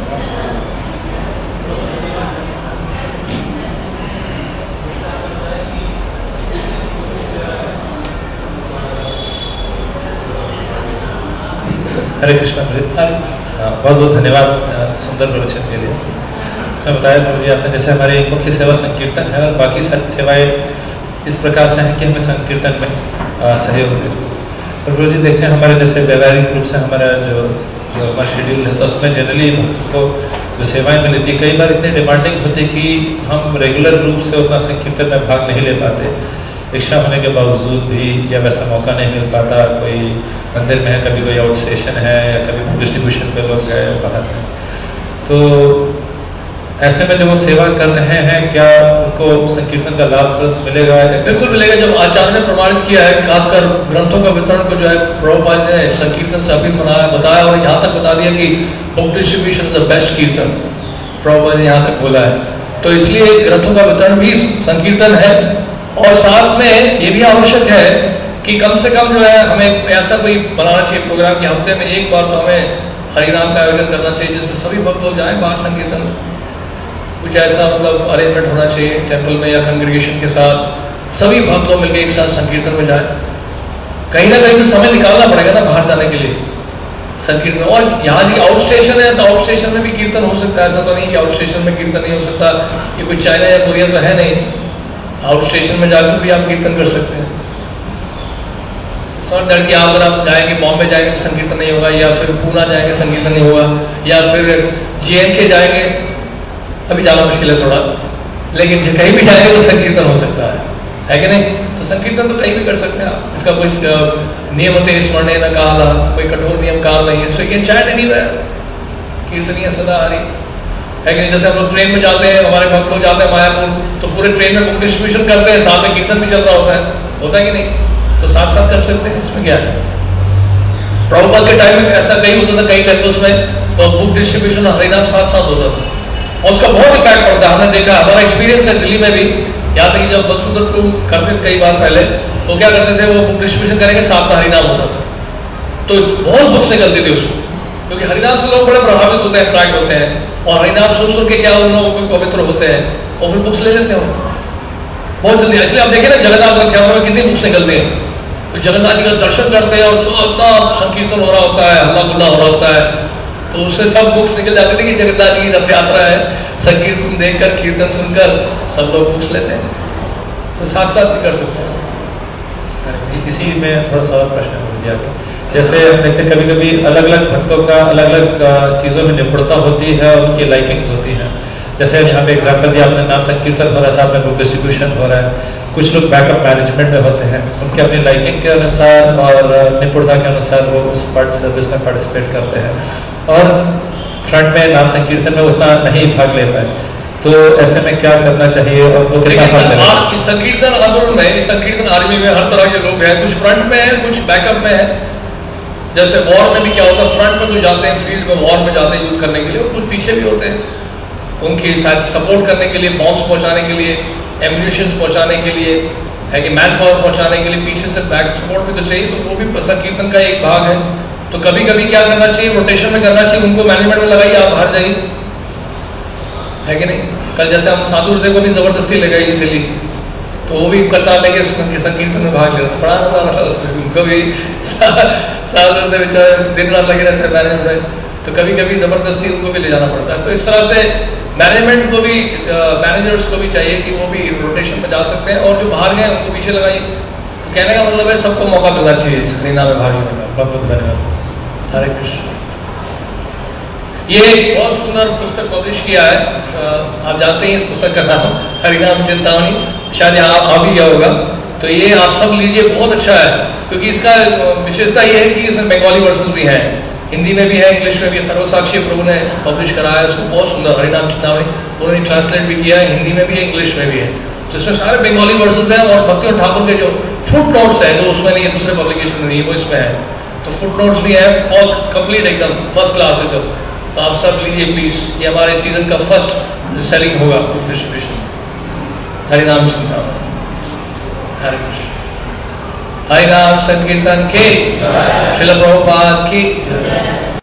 हरे कृष्ण। बहुत बहुत धन्यवाद सुंदर प्रवचन के लिए। मैं बताया प्रभु जी आपने, जैसे हमारी मुख्य सेवा संकीर्तन है और बाकी सारी सेवाएं इस प्रकार से हैं कि हमें संकीर्तन में सहयोग दे। और प्रभु जी देखते हैं हमारे जैसे व्यवहारिक रूप से हमारा जो हमारा शेड्यूल है, तो उसमें जनरली भक्त को जो सेवाएं मिलती है, कई बार इतनी डिमांडिंग होती है कि हम रेगुलर रूप से उतना संकीर्तन में भाग नहीं ले पाते, इच्छा होने के बावजूद भी, या वैसा मौका नहीं मिल पाता। कोई मंदिर में है, कभी कोई आउट स्टेशन है, या कभी डिस्ट्रीब्यूशन पे लोग गए बाहर में। तो ऐसे में जो वो सेवा कर रहे हैं, क्या उनको संकीर्तन का लाभ मिलेगा? बिल्कुल मिलेगा। जब आचार्य ने प्रमाणित किया है, खासकर ग्रंथों का वितरण को जो है प्रभुपाद ने संकीर्तन से अभी बताया, और यहाँ तक बता दिया कि book distribution is the best kirtan, Prabhupada ने यहाँ तक बोला है। तो इसलिए ग्रंथों का वितरण भी संकीर्तन है, और साथ में ये भी आवश्यक है कि कम से कम जो है हमें ऐसा कोई बनाना चाहिए प्रोग्राम कि हफ्ते में एक बार तो हमें हरिनाम का आयोजन करना चाहिए, जिसमें सभी भक्त लोग जाएं बाहर संकीर्तन। कुछ ऐसा मतलब अरेंजमेंट होना चाहिए टेम्पल में या कांग्रेगेशन के साथ, सभी भक्त लोग मिलकर एक साथ संकीर्तन में जाए। कहीं ना कहीं तो समय निकालना पड़ेगा ना बाहर जाने के लिए संकीर्तन। और यहाँ जी आउट स्टेशन है, तो आउट स्टेशन में भी कीर्तन हो सकता है, ऐसा तो नहीं कि आउट स्टेशन में कीर्तन नहीं हो सकता। ये कोई चाइना या कोरिया तो है नहीं, आउट स्टेशन में जाकर भी आप कीर्तन कर सकते हैं। नॉट दैट कि अगर आप जाएंगे बॉम्बे जाएंगे तो संकीर्तन नहीं होगा, या फिर पूना जाएंगे संकीर्तन नहीं होगा, या फिर JNK जाएंगे, अभी जाना मुश्किल है थोड़ा, लेकिन कहीं भी जाएंगे तो संकीर्तन हो सकता है कि नहीं? तो संकीर्तन तो कहीं भी कर सकते हैं आप, इसका कोई नियमते स्मरणे न काला, कोई कठोर नियम काल नहीं है। So you can chant anywhere, कीर्तनिया सदा आ रही है कि नहीं? जैसे हम लोग ट्रेन में जाते हैं, हमारे भक्त लोग जाते हैं मायापुर, तो पूरे ट्रेन में बुक डिस्ट्रीब्यूशन करते हैं, साथ में कीर्तन भी चल रहा होता है कि नहीं? तो साथ साथ कर सकते हैं, इसमें क्या है? प्रभुपाद के टाइम में ऐसा कहीं होता था, कई टेम्पल्स में तो बुक डिस्ट्रीब्यूशन हरिनाम साथ साथ होता था, और उसका बहुत इम्पैक्ट पड़ता है। हमने देखा, हमारा एक्सपीरियंस है दिल्ली में भी, यहाँ तक कि जब बसुंदरपुर करते थे कई बार पहले, तो क्या करते थे, वो बुक डिस्ट्रीब्यूशन करेंगे, साथ में हरिनाम होता था, तो बहुत बुक्स निकलती थी उसको, क्योंकि हरिनाम से लोग बड़े प्रभावित होते हैं, अट्रैक्ट होते हैं, और हरिनाम सुन के क्या उन लोगों को पवित्र होते हैं, और फिर बुक्स ले लेते हैं बहुत जल्दी। इसलिए आप देखिए ना, जगन्नाथ रथ यात्रा में कितनी बुक्स निकलती हैं, तो जगन्नाथ जी का दर्शन करते हैं और तो इतना संकीर्तन हो रहा होता है, हल्ला गुल्ला हो रहा होता है, तो उससे सब बुक्स निकल जाती थी कि जगन्नाथ जी की रथ यात्रा है, संकीर्तन देखकर, कीर्तन सुनकर सब लोग बुक्स लेते हैं, तो साथ साथ भी कर सकते हैं। इसी में थोड़ा सा प्रश्न हो गया, जैसे हम देखते हैं कभी कभी अलग अलग भक्तों का अलग अलग चीज़ों में निपुणता होती है और उनकी लाइकिंग्स होती हैं। जैसे यहाँ पे एग्जाम्पल दिया आपने, नाम संकीर्तन हो रहा है, साथ में बुक डिस्ट्रीब्यूशन हो रहा है, कुछ लोग बैकअप मैनेजमेंट में होते हैं, उनके अपनी लाइकिंग के अनुसार और निपुणता के अनुसार वो उस सर्विस में पार्टिसिपेट करते हैं, और फ्रंट में नाम संकीर्तन में उतना नहीं भाग ले पाए, तो ऐसे में क्या करना चाहिए और वो कितना भाग लेना? इस संकीर्तन आंदोलन में, इस संकीर्तन आर्मी में हर तरह के लोग हैं, कुछ फ्रंट में है, कुछ बैकअप में है। जैसे वॉर में भी क्या होता है, फ्रंट में कुछ जाते हैं, फील्ड में वॉर में जाते हैं युद्ध करने के लिए, और कुछ पीछे भी होते हैं उनके साथ सपोर्ट करने के लिए, बॉम्ब्स पहुंचाने के लिए, एम्यूनिशंस पहुंचाने के लिए, है कि मैन पावर पहुंचाने के लिए, पीछे से बैक सपोर्ट भी तो चाहिए, तो वो भी संकीर्तन का एक भाग है। तो कभी कभी क्या करना चाहिए, रोटेशन में करना चाहिए, उनको मैनेजमेंट में लगाइए, आप बाहर जाइए, है कि नहीं? कल जैसे हम साधु हृदय को भी जबरदस्ती ले गई दिल्ली, तो वो भी कतार लेके संकीर्तन में भाग लेता, बड़ा उनको भी साधु हृदय बेचारे दिन रात लगे रहते हैं मैनेजमेंट में, तो कभी कभी जबरदस्ती उनको भी ले जाना पड़ता है। तो इस तरह से मैनेजमेंट को भी, मैनेजर्स को भी चाहिए कि वो भी रोटेशन में जा सकते हैं, और जो बाहर गए उनको पीछे लगाइए। तो कहने का मतलब है सबको मौका मिलना चाहिए इस हरिनाम में भाग लेने का। बहुत बहुत धन्यवाद। हरे कृष्ण। ये बहुत सुंदर पुस्तक पब्लिश किया है, आप जानते हैं इस पुस्तक का नाम हरिनाम चिंतामणि, शायद यहाँ आ भी गया होगा, तो ये आप सब लीजिए, बहुत अच्छा है, क्योंकि इसका विशेषता ये है कि इसमें बंगाली वर्सेस भी हैं, हिंदी में भी है, इंग्लिश में भी। सर्वसाक्षी प्रभु ने पब्लिश कराया है उसको, बहुत सुंदर हरिनाम चिंतामणि, उन्होंने ट्रांसलेट भी किया है, हिंदी में भी है, इंग्लिश में भी है, तो इसमें सारे बंगाली वर्सेस हैं, और भक्ति और ठाकुर के जो फुट नोट्स है, जो उसमें नहीं है, दूसरे पब्लिकेशन में नहीं है, वो इसमें है, तो फुट नोट्स भी है, और कंप्लीट एकदम फर्स्ट क्लास एकदम। तो आप सब लीजिए प्लीज, ये हमारे सीजन का फर्स्ट सेलिंग होगा डिस्ट्रीब्यूशन। हरिनाम चिंतामणि। हरे कृष्ण। हरिनाम संकीर्तन के, श्रील प्रभुपाद की।